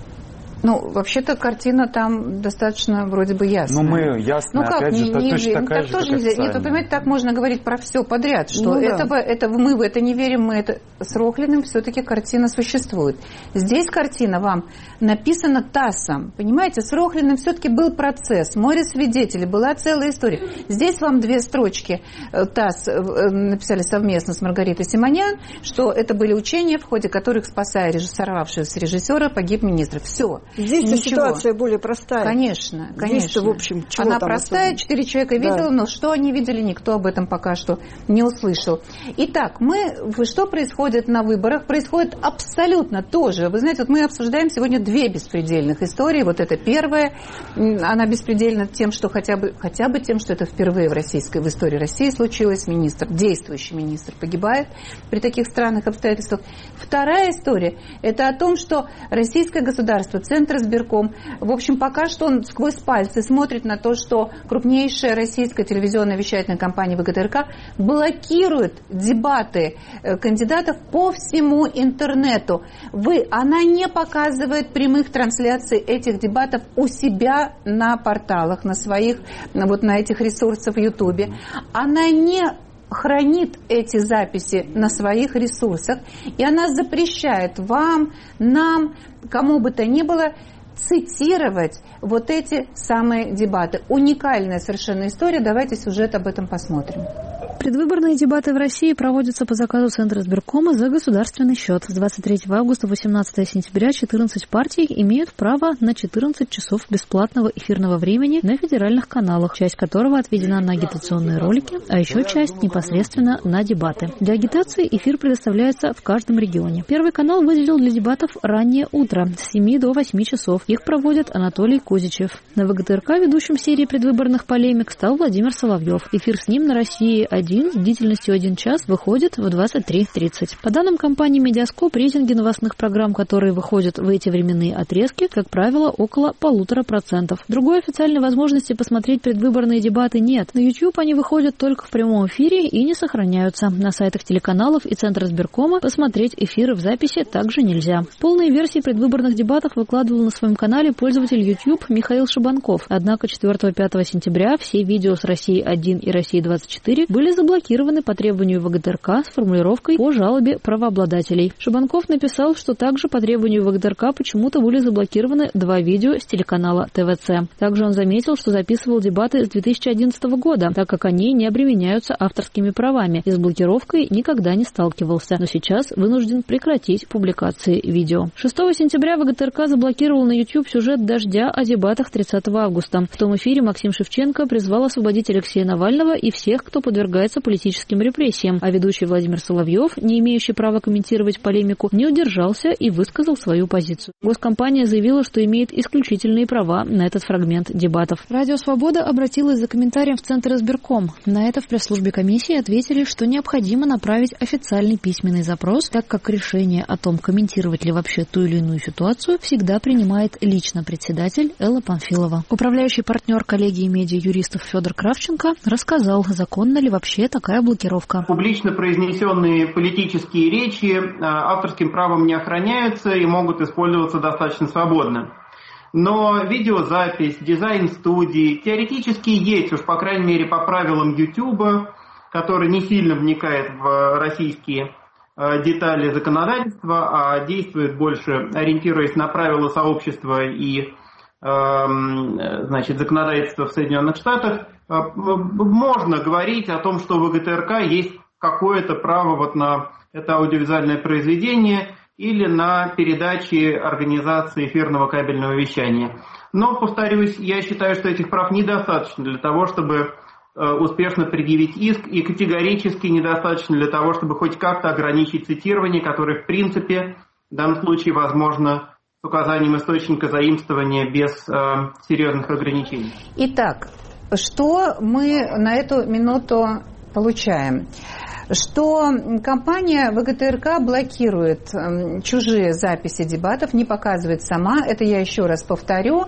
Ну, вообще-то картина там достаточно вроде бы ясная. Ну, мы ясно, ну, как, опять не, же, не, точно не, такая так же, тоже как нельзя. Нет, вы понимаете, так можно говорить про все подряд, что ну, этого, да. этого, мы в это не верим, мы это с Рохлиным все-таки картина существует. Здесь картина вам написана ТАССом, понимаете, с Рохлиным все-таки был процесс, море свидетелей, была целая история. Здесь вам две строчки ТАСС написали совместно с Маргаритой Симонян, что это были учения, в ходе которых, спасая сорвавшегося режиссера, погиб министр. Все. Здесь Ничего. Ситуация более простая. Конечно, конечно. В общем, она простая, четыре человека видела, да. но что они видели, никто об этом пока что не услышал. Итак, мы, что происходит на выборах? Происходит абсолютно то же. Вы знаете, вот мы обсуждаем сегодня две беспредельных истории. Вот это первая, она беспредельна тем, что хотя бы, хотя бы тем, что это впервые в российской, в истории России случилось. Министр, действующий министр погибает при таких странных обстоятельствах. Вторая история, это о том, что российское государство, Центр избирком, в общем, пока что он сквозь пальцы смотрит на то, что крупнейшая российская телевизионная вещательная компания ВГТРК блокирует дебаты кандидатов по всему интернету. Вы, она не показывает прямых трансляций этих дебатов у себя на порталах, на своих, вот на этих ресурсах в Ютубе. Она не хранит эти записи на своих ресурсах, и она запрещает вам, нам, кому бы то ни было, цитировать вот эти самые дебаты. Уникальная совершенно история. Давайте сюжет об этом посмотрим. Предвыборные дебаты в России проводятся по заказу Центра избиркома за государственный счет. С двадцать третьего августа по восемнадцатое сентября четырнадцать партий имеют право на четырнадцать часов бесплатного эфирного времени на федеральных каналах, часть которого отведена на агитационные ролики, а еще часть непосредственно на дебаты. Для агитации эфир предоставляется в каждом регионе. Первый канал выделил для дебатов раннее утро с семи до восьми часов. Их проводит Анатолий Кузичев. На ВГТРК ведущим серии предвыборных полемик стал Владимир Соловьев. Эфир с ним на России один с длительностью один час выходит в двадцать три тридцать. По данным компании Медиаскоп, рейтинги новостных программ, которые выходят в эти временные отрезки, как правило, около полутора процентов. Другой официальной возможности посмотреть предвыборные дебаты нет. На YouTube они выходят только в прямом эфире и не сохраняются. На сайтах телеканалов и Центра избиркома посмотреть эфиры в записи также нельзя. Полные версии предвыборных дебатов выкладывал на своем канале пользователь YouTube Михаил Шабанков. Однако четвёртого-пятого сентября все видео с России один и России двадцать четыре были заблокированы по требованию ВГТРК с формулировкой «по жалобе правообладателей». Шабанков написал, что также по требованию ВГТРК почему-то были заблокированы два видео с телеканала ТВЦ. Также он заметил, что записывал дебаты с две тысячи одиннадцатого года, так как они не обременяются авторскими правами, и с блокировкой никогда не сталкивался, но сейчас вынужден прекратить публикации видео. шестого сентября ВГТРК заблокировал на YouTube сюжет «Дождя» о дебатах тридцатого августа. В том эфире Максим Шевченко призвал освободить Алексея Навального и всех, кто подвергается политическим репрессиям, а ведущий Владимир Соловьев, не имеющий права комментировать полемику, не удержался и высказал свою позицию. Госкомпания заявила, что имеет исключительные права на этот фрагмент дебатов. Радио «Свобода» обратилась за комментарием в Центр избирком. На это в пресс-службе комиссии ответили, что необходимо направить официальный письменный запрос, так как решение о том, комментировать ли вообще ту или иную ситуацию, всегда принимает лично председатель Элла Памфилова. Управляющий партнер коллегии медиа-юристов Федор Кравченко рассказал, законно ли вообще такая блокировка. Публично произнесенные политические речи авторским правом не охраняются и могут использоваться достаточно свободно. Но видеозапись, дизайн студии теоретически есть, уж по крайней мере по правилам YouTube, который не сильно вникает в российские детали законодательства, а действует больше, ориентируясь на правила сообщества и значит, законодательства в Соединенных Штатах. Можно говорить о том, что у ВГТРК есть какое-то право вот на это аудиовизуальное произведение. или на передаче организации эфирного кабельного вещания. Но, повторюсь, я считаю, что этих прав недостаточно для того, чтобы успешно предъявить иск, и категорически недостаточно для того, чтобы хоть как-то ограничить цитирование, которое, в принципе, в данном случае возможно с указанием источника заимствования без э, серьезных ограничений. Итак, что мы на эту минуту получаем? Что компания ВГТРК блокирует э, чужие записи дебатов, не показывает сама, это я еще раз повторю,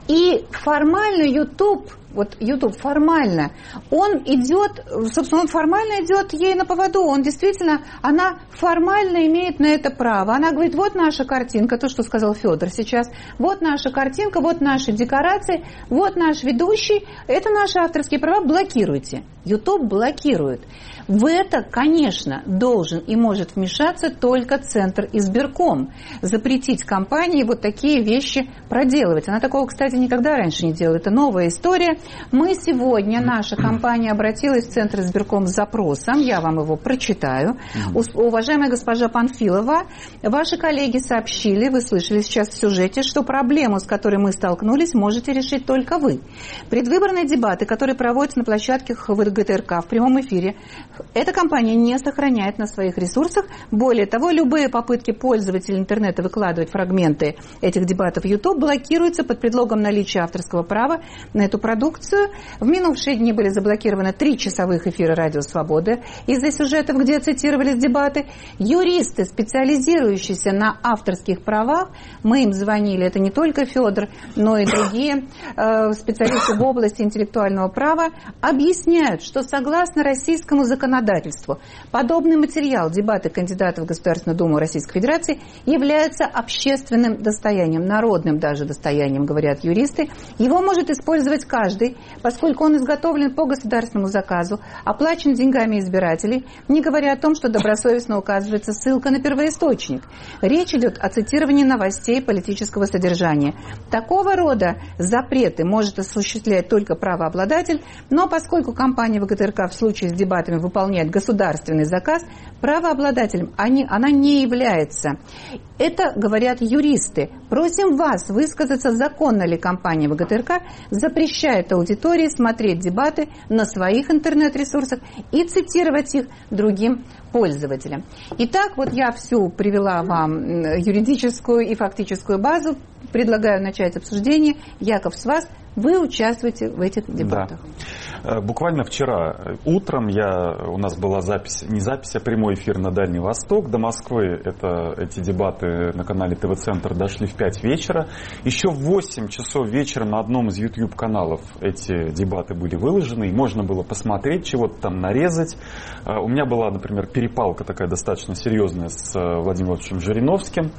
и формально YouTube, вот YouTube формально, он идет, собственно, он формально идет ей на поводу, он действительно, она формально имеет на это право, она говорит, вот наша картинка, то, что сказал Федор сейчас, вот наша картинка, вот наши декорации, вот наш ведущий, это наши авторские права, блокируйте. YouTube блокирует. В это, конечно, должен и может вмешаться только Центр избирком. Запретить компании вот такие вещи проделывать. Она такого, кстати, никогда раньше не делала. Это новая история. Мы сегодня, наша компания обратилась в Центр избирком с запросом. Я вам его прочитаю. Уважаемая госпожа Панфилова, ваши коллеги сообщили, вы слышали сейчас в сюжете, что проблему, с которой мы столкнулись, можете решить только вы. Предвыборные дебаты, которые проводятся на площадках ВГТРК в прямом эфире, эта компания не сохраняет на своих ресурсах. Более того, любые попытки пользователей интернета выкладывать фрагменты этих дебатов в YouTube блокируются под предлогом наличия авторского права на эту продукцию. В минувшие дни были заблокированы три часовых эфира «Радио Свободы» из-за сюжетов, где цитировались дебаты. Юристы, специализирующиеся на авторских правах, мы им звонили, это не только Федор, но и другие э, специалисты в области интеллектуального права, объясняют, что согласно российскому законодательству подобный материал дебаты кандидатов в Государственную Думу Российской Федерации является общественным достоянием, народным даже достоянием, говорят юристы. Его может использовать каждый, поскольку он изготовлен по государственному заказу, оплачен деньгами избирателей, не говоря о том, что добросовестно указывается ссылка на первоисточник. Речь идет о цитировании новостей политического содержания. Такого рода запреты может осуществлять только правообладатель, но поскольку компания ВГТРК в случае с дебатами выполняет государственный заказ, правообладателем они, она не является. Это говорят юристы. Просим вас высказаться, законно ли компания ВГТРК запрещает аудитории смотреть дебаты на своих интернет-ресурсах и цитировать их другим пользователям. Итак, вот я всю привела вам юридическую и фактическую базу. Предлагаю начать обсуждение. Яков, с вас. Вы участвуете в этих дебатах. Да. Буквально вчера утром я, у нас была запись, не запись, а прямой эфир на Дальний Восток. До Москвы это, эти дебаты на канале ТВ-центр дошли в пять вечера. Еще в восемь часов вечера на одном из YouTube-каналов эти дебаты были выложены. И можно было посмотреть, чего-то там нарезать. У меня была, например, перепалка такая достаточно серьезная с Владимиром Владимировичем Жириновским.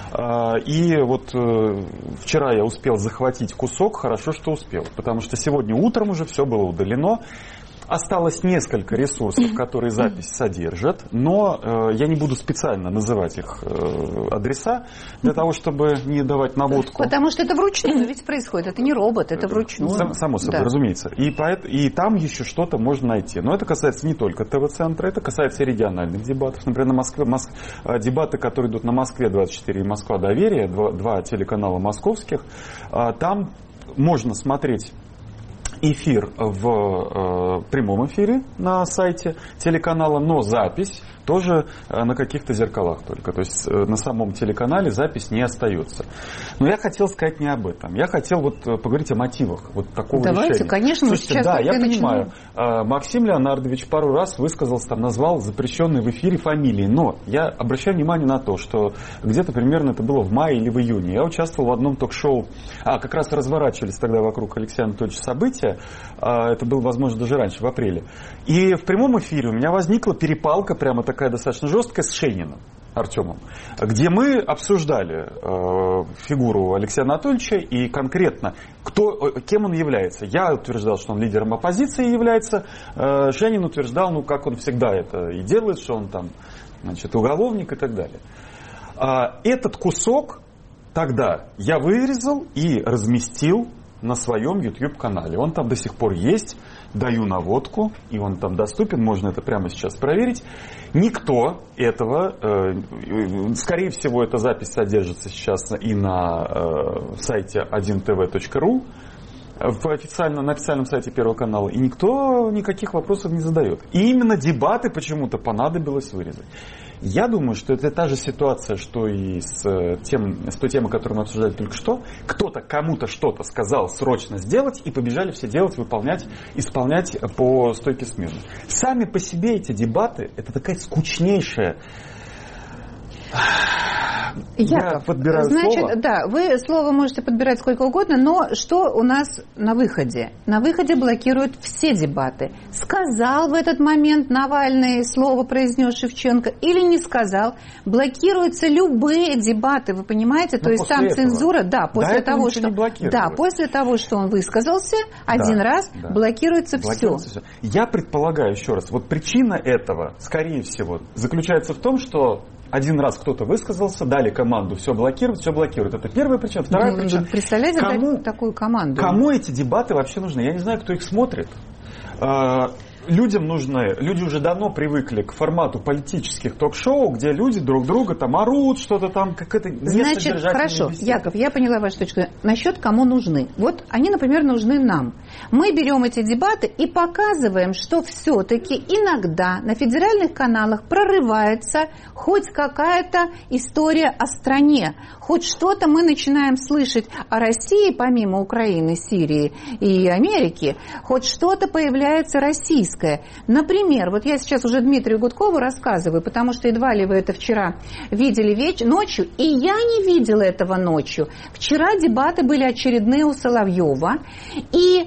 И вот вчера я успел захватить кусок, хорошо, что успел, потому что сегодня утром уже все было удалено. Осталось несколько ресурсов, которые запись содержат, но э, я не буду специально называть их э, адреса, для того, чтобы не давать наводку. Потому что это вручную ведь происходит, это не робот, это вручную. Сам, само собой, да. Разумеется. И, поэт, и там еще что-то можно найти. Но это касается не только ТВ-центра, это касается и региональных дебатов. Например, на Москве, Моск... дебаты, которые идут на Москве двадцать четыре и Москва Доверие, два, два телеканала московских, там можно смотреть эфир в э, прямом эфире на сайте телеканала, но запись тоже э, на каких-то зеркалах только. То есть э, на самом телеканале запись не остается. Но я хотел сказать не об этом. Я хотел вот поговорить о мотивах вот такого Давайте, решения. конечно, мы сейчас да, я начинаем. понимаю. Э, Максим Леонардович пару раз высказался, там назвал запрещенные в эфире фамилии. Но я обращаю внимание на то, что где-то примерно это было в мае или в июне. Я участвовал в одном ток-шоу. А, как раз разворачивались тогда вокруг Алексея Анатольевича события. Это было, возможно, даже раньше, в апреле. И в прямом эфире у меня возникла перепалка, прямо такая достаточно жесткая, с Шениным Артемом, где мы обсуждали э, фигуру Алексея Анатольевича и конкретно, кто, кем он является. Я утверждал, что он лидером оппозиции является. Э, Шенин утверждал, ну, как он всегда это и делает, что он там, значит, уголовник и так далее. А этот кусок тогда я вырезал и разместил на своем YouTube-канале. Он там до сих пор есть. даю наводку, и он там доступен, можно это прямо сейчас проверить. Никто этого, э, скорее всего, эта запись содержится сейчас и на э, сайте один тэ вэ точка ру, в официально, на официальном сайте Первого канала, и никто никаких вопросов не задает. И именно дебаты почему-то понадобилось вырезать. Я думаю, что это та же ситуация, что и с, тем, с той темой, которую мы обсуждали только что. Кто-то кому-то что-то сказал срочно сделать, и побежали все делать, выполнять, исполнять по стойке смирно. Сами по себе эти дебаты, это такая скучнейшая... Яков, Я подбираю значит, слово. Да, вы слово можете подбирать сколько угодно, но что у нас на выходе? На выходе блокируют все дебаты. Сказал в этот момент Навальный слово, произнес Шевченко, или не сказал, блокируются любые дебаты, вы понимаете? То но есть там этого. Цензура, да, после того, что, да, после того, что он высказался один да, раз, да. блокируется, блокируется все. все. Я предполагаю еще раз, вот причина этого, скорее всего, заключается в том, что один раз кто-то высказался, дали команду все блокировать, все блокируют. Это первая причина. Вторая ну, причина. Представляете кому, такую команду? Кому эти дебаты вообще нужны? Я не знаю, кто их смотрит. Людям нужны, люди уже давно привыкли к формату политических ток-шоу, где люди друг друга там орут, что-то там, как это не Значит, хорошо, беседы. Яков, я поняла вашу точку. Насчет кому нужны. Вот они, например, нужны нам. Мы берем эти дебаты и показываем, что все-таки иногда на федеральных каналах прорывается хоть какая-то история о стране. Хоть что-то мы начинаем слышать о России, помимо Украины, Сирии и Америки, хоть что-то появляется российское. Например, вот я сейчас уже Дмитрию Гудкову рассказываю, потому что едва ли вы это вчера видели веч- ночью, и я не видела этого ночью. Вчера дебаты были очередные у Соловьева, и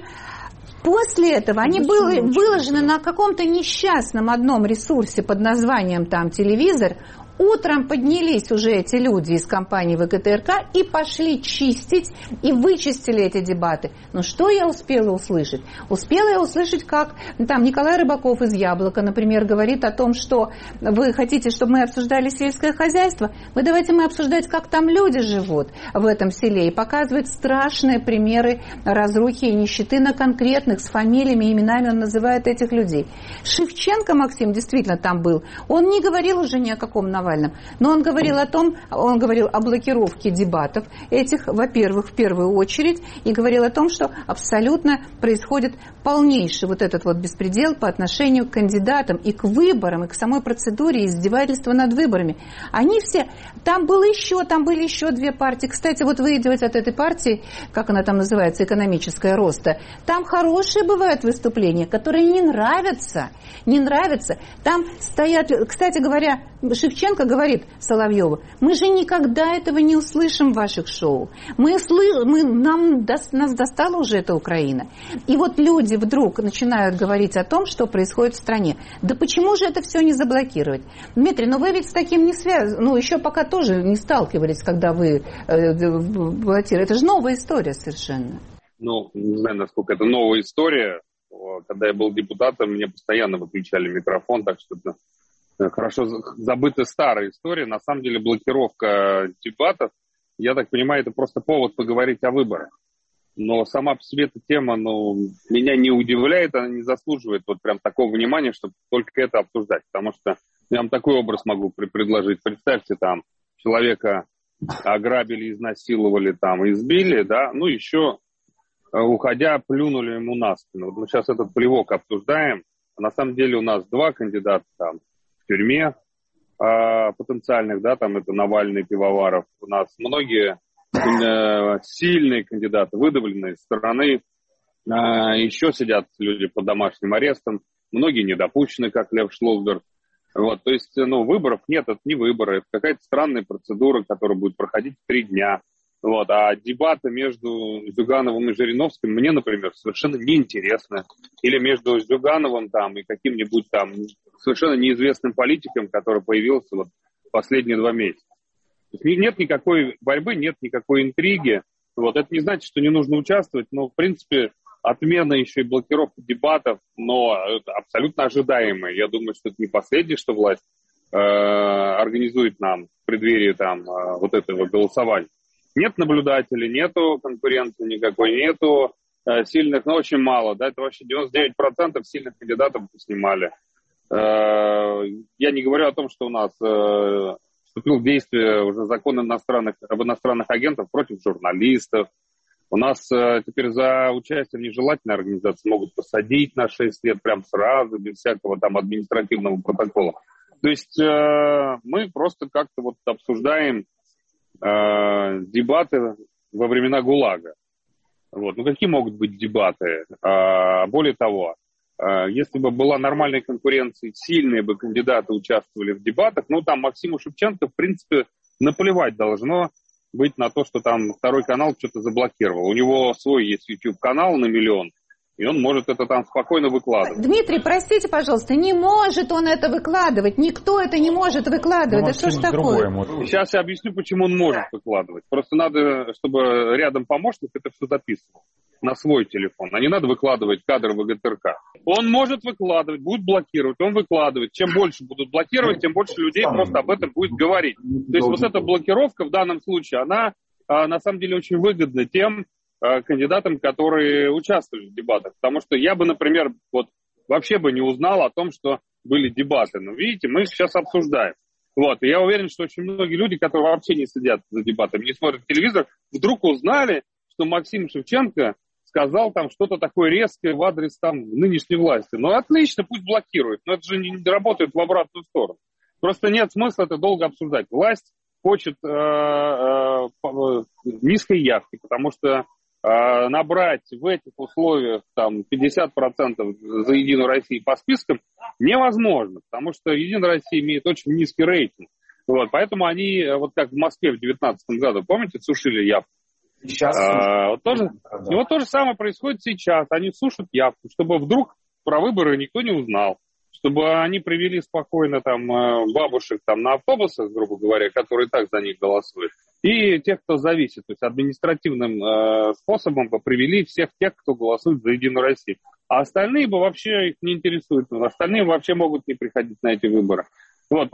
после этого они были выложены на каком-то несчастном одном ресурсе под названием там «Телевизор». Утром поднялись уже эти люди из компании вэ ка тэ эр ка и пошли чистить, и вычистили эти дебаты. Но что я успела услышать? Успела я услышать, как там Николай Рыбаков из «Яблока», например, говорит о том, что вы хотите, чтобы мы обсуждали сельское хозяйство. Вы давайте мы обсуждать, как там люди живут в этом селе, и показывает страшные примеры разрухи и нищеты на конкретных, с фамилиями и именами он называет этих людей. Шевченко Максим действительно там был. Он не говорил уже ни о каком Навальном. Но он говорил о том, он говорил о блокировке дебатов этих, во-первых, в первую очередь, и говорил о том, что абсолютно происходит полнейший вот этот вот беспредел по отношению к кандидатам и к выборам, и к самой процедуре издевательства над выборами. Они все, там было еще, там были еще две партии. Кстати, вот вы идете от этой партии, как она там называется, экономическая роста, там хорошие бывают выступления, которые не нравятся, не нравятся. Там стоят, кстати говоря, Шевченко говорит Соловьеву, мы же никогда этого не услышим в ваших шоу. Мы, мы, нам, нас достала уже эта Украина. И вот люди вдруг начинают говорить о том, что происходит в стране. Да почему же это все не заблокировать? Дмитрий, ну вы ведь с таким не связаны, ну еще пока тоже не сталкивались, когда вы э, блокировали. Это же новая история совершенно. Ну, не знаю, насколько это новая история. Когда я был депутатом, мне постоянно выключали микрофон, так что это хорошо забытая старая история. На самом деле блокировка дебатов, я так понимаю, это просто повод поговорить о выборах. Но сама по себе эта тема, ну, меня не удивляет, она не заслуживает вот прям такого внимания, чтобы только это обсуждать. Потому что я вам такой образ могу предложить. Представьте, там, человека ограбили, изнасиловали, там, избили, да, ну, еще, уходя, плюнули ему на спину. Вот мы сейчас этот плевок обсуждаем. А на самом деле у нас два кандидата там в тюрьме э, потенциальных, да, там это Навальный, Пивоваров. У нас многие э, сильные кандидаты, выдавленные из страны. Э, еще сидят люди под домашним арестом. Многие не допущены, как Лев Шлосберг. Вот, то есть, ну, выборов нет, это не выборы. Это какая-то странная процедура, которая будет проходить три дня. Вот, а дебаты между Зюгановым и Жириновским мне, например, совершенно неинтересны. Или между Зюгановым там, и каким-нибудь там совершенно неизвестным политиком, который появился вот последние два месяца. То есть нет никакой борьбы, нет никакой интриги. Вот, это не значит, что не нужно участвовать, но, в принципе, отмена еще и блокировка дебатов, но это абсолютно ожидаемое. Я думаю, что это не последнее, что власть э, организует нам в преддверии там, э, вот этого голосования. Нет наблюдателей, нету конкуренции никакой, нету сильных, но очень мало. Да, это вообще девяносто девять процентов сильных кандидатов снимали. Я не говорю о том, что у нас вступил в действие уже закон иностранных, об иностранных агентах против журналистов. У нас теперь за участие в нежелательной организации могут посадить на шесть лет прям сразу, без всякого там административного протокола. То есть мы просто как-то вот обсуждаем дебаты во времена ГУЛАГа. Вот. Ну какие могут быть дебаты? Более того, если бы была нормальная конкуренция, сильные бы кандидаты участвовали в дебатах, ну там Максиму Шевченко, в принципе, наплевать должно быть на то, что там второй канал что-то заблокировал. У него свой есть YouTube-канал на миллион, и он может это там спокойно выкладывать. Дмитрий, простите, пожалуйста, не может он это выкладывать. Никто это не может выкладывать. Ну, да что ж такое? Сейчас я объясню, почему он может выкладывать. Просто надо, чтобы рядом помощник это все записывал на свой телефон. А не надо выкладывать кадры в ГТРК. Он может выкладывать, будет блокировать, он выкладывает. Чем больше будут блокировать, тем больше людей просто об этом будет говорить. То есть вот эта блокировка в данном случае, она на самом деле очень выгодна тем кандидатам, которые участвовали в дебатах. Потому что я бы, например, вот вообще бы не узнал о том, что были дебаты. Но видите, мы сейчас обсуждаем. Вот. И я уверен, что очень многие люди, которые вообще не следят за дебатами, не смотрят телевизор, вдруг узнали, что Максим Шевченко сказал там что-то такое резкое в адрес там нынешней власти. Ну, отлично, пусть блокирует. Но это же не работает в обратную сторону. Просто нет смысла это долго обсуждать. Власть хочет э, э, низкой явки, потому что э, набрать в этих условиях там пятьдесят процентов за Единую Россию по спискам невозможно, потому что Единая Россия имеет очень низкий рейтинг. Вот, поэтому они, вот как в Москве в две тысячи девятнадцатом году, помните, сушили явку? Сейчас. А, вот тоже, и вот то же самое происходит сейчас. Они сушат явку, чтобы вдруг про выборы никто не узнал. Чтобы они привели спокойно там бабушек там, на автобусах, грубо говоря, которые так за них голосуют. И тех, кто зависит. То есть административным э, способом бы привели всех тех, кто голосует за Единую Россию. А остальные бы вообще их не интересуют. Остальные вообще могут не приходить на эти выборы. Вот,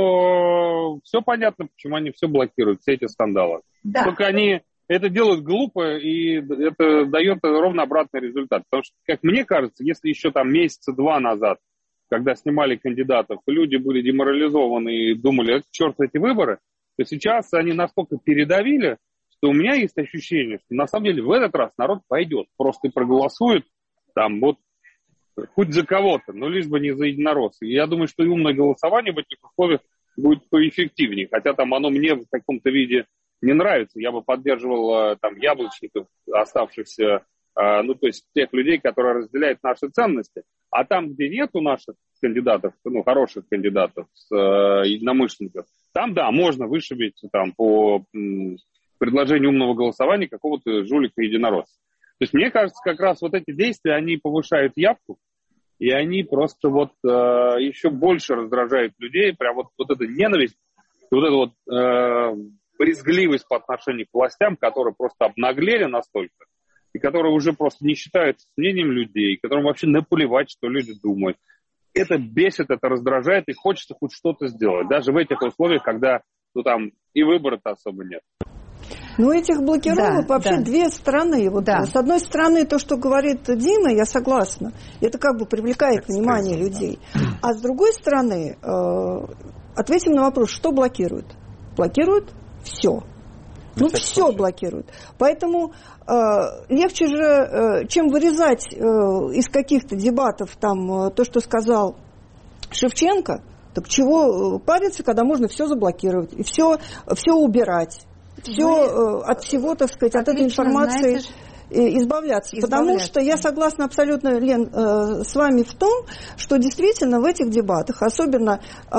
поэтому все понятно, почему они все блокируют, все эти скандалы. Да. Только они это делают глупо, и это дает ровно обратный результат. Потому что, как мне кажется, если еще там месяца два назад, когда снимали кандидатов, люди были деморализованы и думали, черт, эти выборы, то сейчас они настолько передавили, что у меня есть ощущение, что на самом деле в этот раз народ пойдет, просто проголосует там вот хоть за кого-то, но лишь бы не за единоросс. И я думаю, что и умное голосование в этих условиях будет поэффективнее, хотя там оно мне в каком-то виде не нравится. Я бы поддерживал там яблочников, оставшихся, ну то есть тех людей, которые разделяют наши ценности. А там, где нету наших кандидатов, ну хороших кандидатов, с, э, единомышленников, там, да, можно вышибить там по м, предложению умного голосования какого-то жулика-единоросса. То есть мне кажется, как раз вот эти действия, они повышают явку, и они просто вот э, еще больше раздражают людей. Прям вот, вот эта ненависть, вот эта вот э, брезгливость по отношению к властям, которые просто обнаглели настолько, и которые уже просто не считаются с мнением людей, которым вообще наплевать, что люди думают. Это бесит, это раздражает, и хочется хоть что-то сделать. Даже в этих условиях, когда ну, там и выбора-то особо нет. Ну, этих блокировок да, вообще да. две стороны. Вот, да. С одной стороны, то, что говорит Дима, я согласна. Это как бы привлекает так внимание сказать, людей. Да. А с другой стороны, э, ответим на вопрос, что блокирует? Блокирует все. Ну, все блокируют. Поэтому э, легче же, э, чем вырезать э, из каких-то дебатов там э, то, что сказал Шевченко, так чего париться, когда можно все заблокировать и все, все убирать, все э, от всего, так сказать, от этой информации знаете, избавляться. избавляться. Потому что я согласна абсолютно, Лен, э, с вами в том, что действительно в этих дебатах, особенно,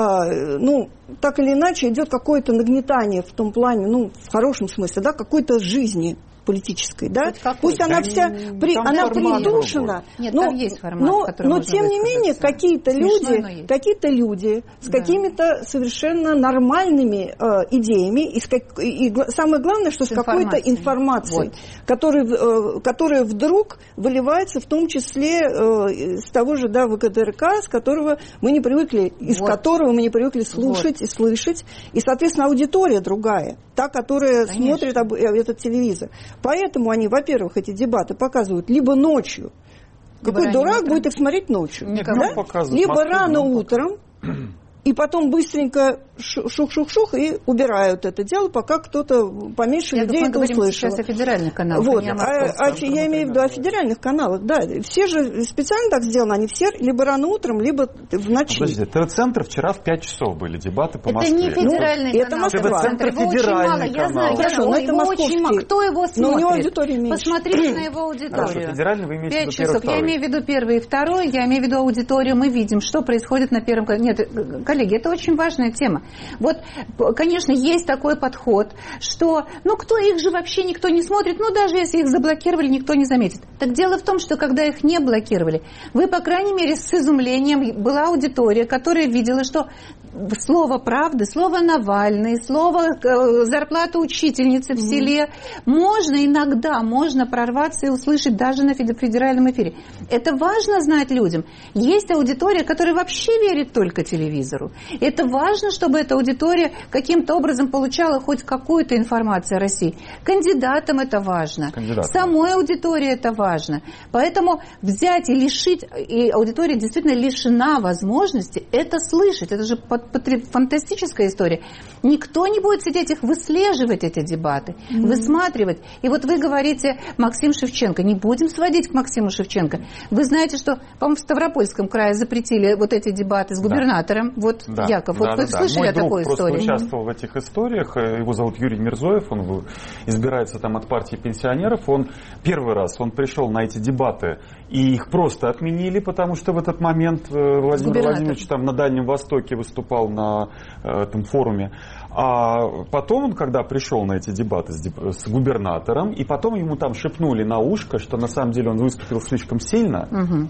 э, ну, так или иначе, идет какое-то нагнетание в том плане, ну, в хорошем смысле, да, какой-то жизни политической, да, пусть она вся при, она придушена, Нет, но, там есть формат, но, но тем не менее какие-то люди, какие-то люди с да. какими-то совершенно нормальными э, идеями и, с как, и самое главное, что с, с какой-то информацией, вот. которая, э, которая вдруг выливается в том числе э, с того же да, ВКТРК, с которого мы не привыкли, из вот. которого мы не привыкли слушать вот. и слышать, и, соответственно, аудитория другая, та, которая Конечно. смотрит об, этот телевизор. Поэтому они, во-первых, эти дебаты показывают либо ночью. Либо какой дурак утром. Будет их смотреть ночью? Нет, да? Либо Москве, рано утром. И потом быстренько шух-шух-шух и убирают это дело, пока кто-то поменьше я людей это услышал. Мы сейчас о федеральных каналах. Вот. А, а, я имею в виду о федеральных каналах, да. Все же специально так сделано, они все либо рано утром, либо в ночи. Подожди, ТВ-центр вчера в пять часов были дебаты по Москве. Это не федеральный ну, канал. Это Москва. ТВ-центр федеральный канал. Я знаю, Хорошо, я но его это московский. Очень мало. Кто его смотрит? Но у него аудитория меньше. Посмотрите на его аудиторию. Хорошо, федеральный вы имеете в виду пять часов. Я имею в виду первый и второй, я имею в виду аудиторию. Мы видим, что происходит на первом канале. Нет, коллеги, это очень важная тема. Вот, конечно, есть такой подход, что, ну, кто их же вообще никто не смотрит, ну, даже если их заблокировали, никто не заметит. Так дело в том, что когда их не блокировали, вы, по крайней мере, с изумлением, была аудитория, которая видела, что слово правды, слово Навальный, слово зарплата учительницы в селе, можно иногда, можно прорваться и услышать даже на федеральном эфире. Это важно знать людям. Есть аудитория, которая вообще верит только телевизору. Это важно, чтобы эта аудитория каким-то образом получала хоть какую-то информацию о России. Кандидатам это важно. Кандидатам. Самой аудитории это важно. Поэтому взять и лишить, и аудитория действительно лишена возможности это слышать. Это же под фантастическая история. Никто не будет сидеть их выслеживать, эти дебаты, mm-hmm. высматривать. И вот вы говорите, Максим Шевченко. Не будем сводить к Максиму Шевченко. Вы знаете, что, по-моему, в Ставропольском крае запретили вот эти дебаты с губернатором. Да. Вот, да. Яков, да, вот да, вы да. слышали Мой о такой друг истории? Просто участвовал в этих историях. Его зовут Юрий Мирзоев. Он избирается там от партии пенсионеров. Он первый раз он пришел на эти дебаты, и их просто отменили, потому что в этот момент Владимир Владимирович там на Дальнем Востоке выступал на этом форуме. А потом он, когда пришел на эти дебаты с, с губернатором, и потом ему там шепнули на ушко, что на самом деле он выступил слишком сильно, угу.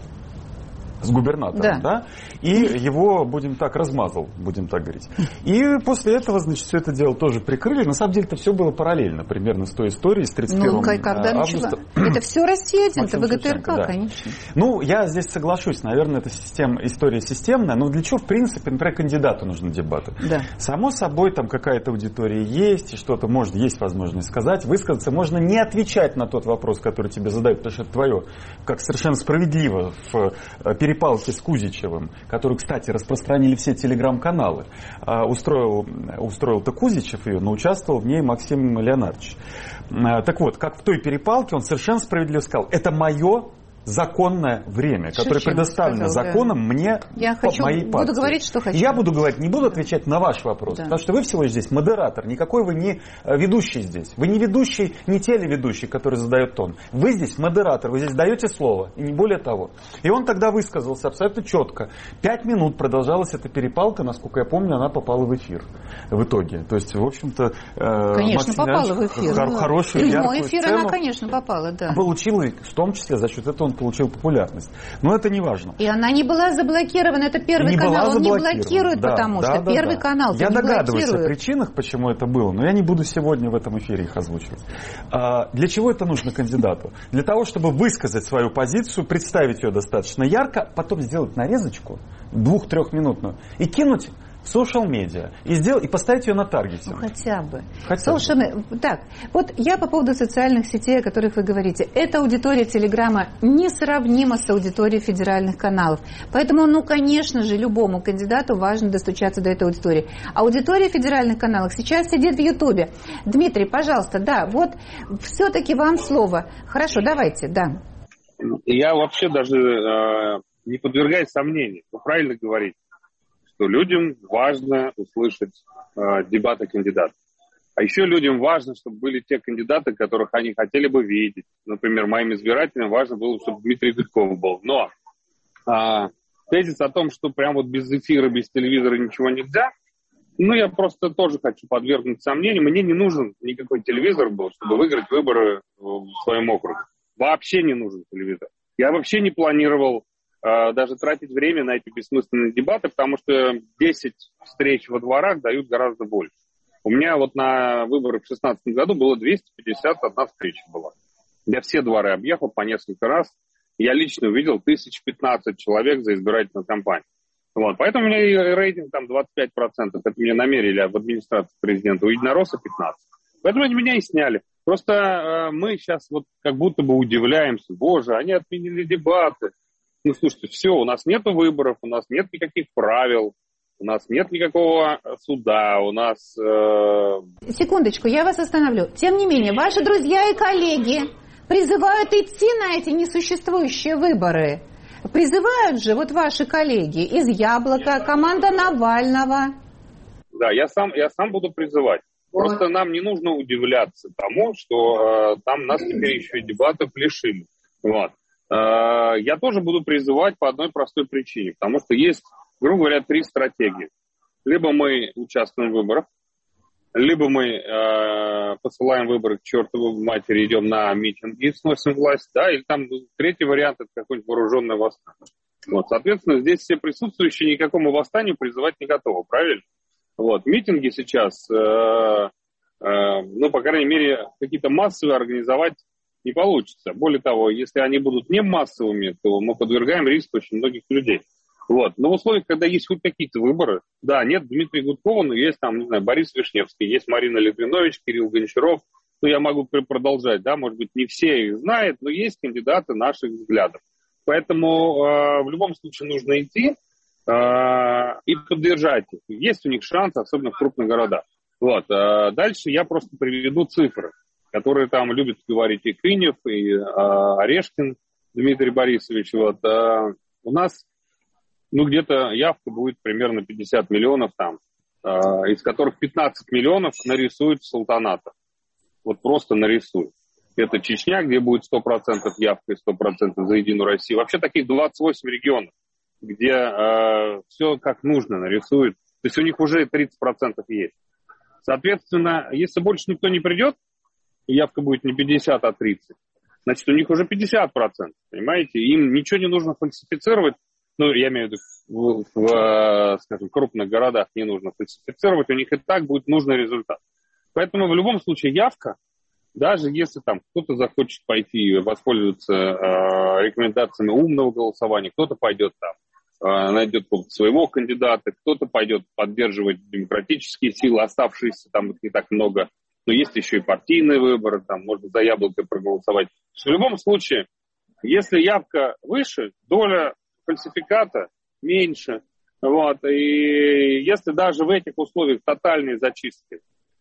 с губернатором, да. да, и его, будем так, размазал, будем так говорить. И после этого, значит, все это дело тоже прикрыли. На самом деле это все было параллельно, примерно с той историей, с тридцать первого ну, когда августа. Начала? Это все Россия один, это ВГТРК, да. конечно. Ну, я здесь соглашусь, наверное, это система, история системная, но для чего, в принципе, например, кандидату нужны дебаты? Да. Само собой, там какая-то аудитория есть, и что-то может, есть возможность сказать, высказаться, можно не отвечать на тот вопрос, который тебе задают, потому что это твое, как совершенно справедливо в перепалке с Кузичевым, который, кстати, распространили все телеграм-каналы. Устроил, устроил-то Кузичев ее, но участвовал в ней Максим Леонардович. Так вот, как в той перепалке, он совершенно справедливо сказал, это мое законное время, которое Шевченко предоставлено сказал, законом да. мне я по хочу, моей партии. Буду говорить, что хочу. Я буду говорить, не буду отвечать на ваш вопрос, да. потому что вы всего лишь здесь модератор, никакой вы не ведущий здесь. Вы не ведущий, не телеведущий, который задает тон. Вы здесь модератор, вы здесь даете слово, и не более того. И он тогда высказался абсолютно четко. Пять минут продолжалась эта перепалка, насколько я помню, она попала в эфир в итоге. То есть, в общем-то, конечно, попала в эфир. Хор- хорошую, яркую эфир сцену она, конечно, попала, да. Получила, в том числе, за счет этого он получил популярность. Но это не важно. И она не была заблокирована. Это Первый не канал. Он не блокирует, да, потому да, что да, Первый да. канал Я не догадываюсь блокирует. о причинах, почему это было, но я не буду сегодня в этом эфире их озвучивать. А, для чего это нужно кандидату? Для того, чтобы высказать свою позицию, представить ее достаточно ярко, потом сделать нарезочку двух-трехминутную и кинуть в социал-медиа и, сделать, и поставить ее на таргете. Ну, хотя бы. Хотя Social... бы. Так, вот я по поводу социальных сетей, о которых вы говорите. Эта аудитория Телеграма несравнима с аудиторией федеральных каналов. Поэтому, ну, конечно же, любому кандидату важно достучаться до этой аудитории. Аудитория федеральных каналов сейчас сидит в Ютубе. Дмитрий, пожалуйста, да, вот все-таки вам слово. Хорошо, давайте, да. Я вообще даже э, не подвергаюсь сомнению. Вы правильно говорите, что людям важно услышать э, дебаты кандидатов. А еще людям важно, чтобы были те кандидаты, которых они хотели бы видеть. Например, моим избирателям важно было, чтобы Дмитрий Гудков был. Но э, тезис о том, что прям вот без эфира, без телевизора ничего нельзя, ну, я просто тоже хочу подвергнуть сомнению. Мне не нужен никакой телевизор был, чтобы выиграть выборы в своем округе. Вообще не нужен телевизор. Я вообще не планировал даже тратить время на эти бессмысленные дебаты, потому что десять встреч во дворах дают гораздо больше. У меня вот на выборах в шестнадцатом году было двести пятьдесят одна встреча была. Я все дворы объехал по несколько раз. Я лично увидел тысяча пятнадцать человек за избирательную кампанию. Вот. Поэтому у меня и рейтинг там двадцать пять процентов. Это мне намерили в администрации президента. У единоросса пятнадцать процентов. Поэтому они меня и сняли. Просто э, мы сейчас вот как будто бы удивляемся. Боже, они отменили дебаты. Ну, слушайте, все, у нас нет выборов, у нас нет никаких правил, у нас нет никакого суда, у нас... Э... Секундочку, я вас остановлю. Тем не менее, ваши друзья и коллеги призывают идти на эти несуществующие выборы. Призывают же вот ваши коллеги из «Яблока», команда Навального. Да, я сам, я сам буду призывать. Просто нам не нужно удивляться тому, что э, там нас теперь еще и дебатов лишили. Вот. Э, я тоже буду призывать по одной простой причине. Потому что есть, грубо говоря, три стратегии. Либо мы участвуем в выборах, либо мы э, посылаем выборы к чертовой матери, идем на митинги и сносим власть, да, или там третий вариант — это какое-нибудь вооруженное восстание. Вот, соответственно, здесь все присутствующие никакому восстанию призывать не готовы, правильно? Вот, митинги сейчас, э, э, ну, по крайней мере, какие-то массовые организовать не получится. Более того, если они будут не массовыми, то мы подвергаем риску очень многих людей. Вот. Но в условиях, когда есть хоть какие-то выборы, да, нет Дмитрия Гудкова, но есть там, не знаю, Борис Вишневский, есть Марина Литвинович, Кирилл Гончаров, ну, я могу продолжать, да, может быть, не все их знают, но есть кандидаты наших взглядов. Поэтому э, в любом случае нужно идти э, и поддержать их. Есть у них шанс, особенно в крупных городах. Вот. Э, дальше я просто приведу цифры, которые там любят говорить и Кынев, и э, Орешкин Дмитрий Борисович. Вот. Э, у нас ну, где-то явка будет примерно пятьдесят миллионов там, э, из которых пятнадцать миллионов нарисуют султаната. Вот просто нарисуют. Это Чечня, где будет сто процентов явка и сто процентов за Единую Россию. Вообще таких двадцать восемь регионов, где э, все как нужно нарисуют. То есть у них уже тридцать процентов есть. Соответственно, если больше никто не придет, явка будет не пятьдесят, а тридцать, значит, у них уже пятьдесят процентов, понимаете? Им ничего не нужно фальсифицировать. Ну, я имею в виду, в, в, скажем, крупных городах не нужно фальсифицировать, у них и так будет нужный результат. Поэтому в любом случае явка, даже если там кто-то захочет пойти и воспользоваться э, рекомендациями умного голосования, кто-то пойдет там, э, найдет своего кандидата, кто-то пойдет поддерживать демократические силы, оставшиеся там их не так много, но есть еще и партийные выборы, там можно за яблоко проголосовать. В любом случае, если явка выше, доля фальсификата меньше. Вот. И если даже в этих условиях тотальной зачистки,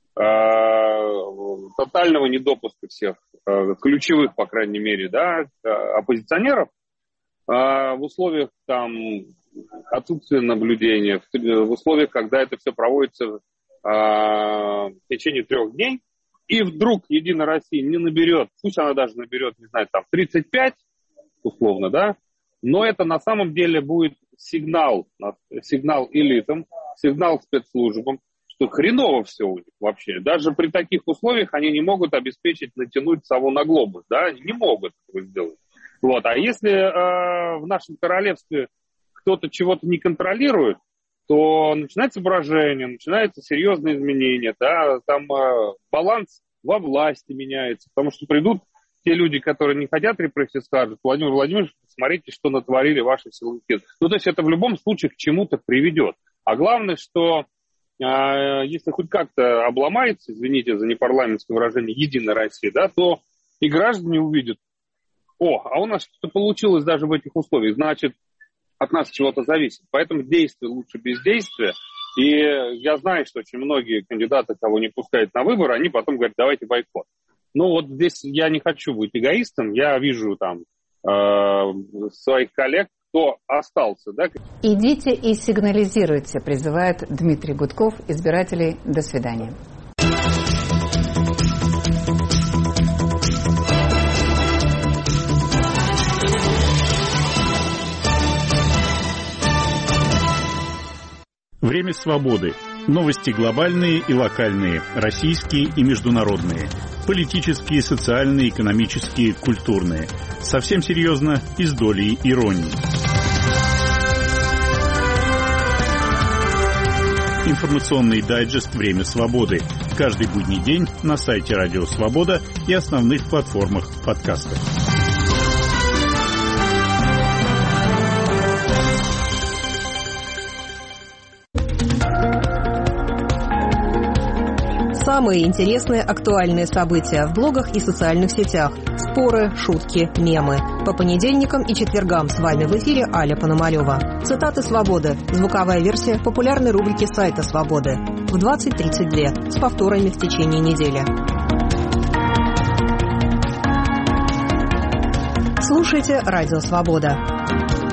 э, тотального недопуска всех э, ключевых, по крайней мере, да, оппозиционеров, э, в условиях там, отсутствия наблюдения, в, в условиях, когда это все проводится э, в течение трех дней, и вдруг Единая Россия не наберет, пусть она даже наберет, не знаю, там тридцать пять, условно, да, но это на самом деле будет сигнал, сигнал элитам, сигнал спецслужбам, что хреново все у них вообще. Даже при таких условиях они не могут обеспечить натянуть сову на глобус, да, не могут этого сделать. Вот. А если э, в нашем королевстве кто-то чего-то не контролирует, то начинается брожение, начинаются серьезные изменения, да, там э, баланс во власти меняется, потому что придут те люди, которые не хотят репрессий, скажут: Владимир Владимирович, посмотрите, что натворили ваши силовики. Ну, то есть это в любом случае к чему-то приведет. А главное, что э, если хоть как-то обломается, извините за непарламентское выражение, Единая Россия, да, то и граждане увидят: о, а у нас что-то получилось даже в этих условиях, значит, от нас чего-то зависит. Поэтому действие лучше бездействия. И я знаю, что очень многие кандидаты, кого не пускают на выборы, они потом говорят: давайте бойкот. Ну вот здесь я не хочу быть эгоистом, я вижу там э, своих коллег, кто остался. Да? Идите и сигнализируйте, призывает Дмитрий Гудков избирателей. До свидания. Время свободы. Новости глобальные и локальные, российские и международные. Политические, социальные, экономические, культурные. Совсем серьезно и с долей иронии. Информационный дайджест «Время свободы». Каждый будний день на сайте Радио Свобода и основных платформах подкастов. Самые интересные актуальные события в блогах и социальных сетях. Споры, шутки, мемы. По понедельникам и четвергам с вами в эфире Аля Пономарёва. Цитаты «Свободы». Звуковая версия популярной рубрики сайта «Свободы». В двадцать тридцать два с повторами в течение недели. Слушайте «Радио Свобода».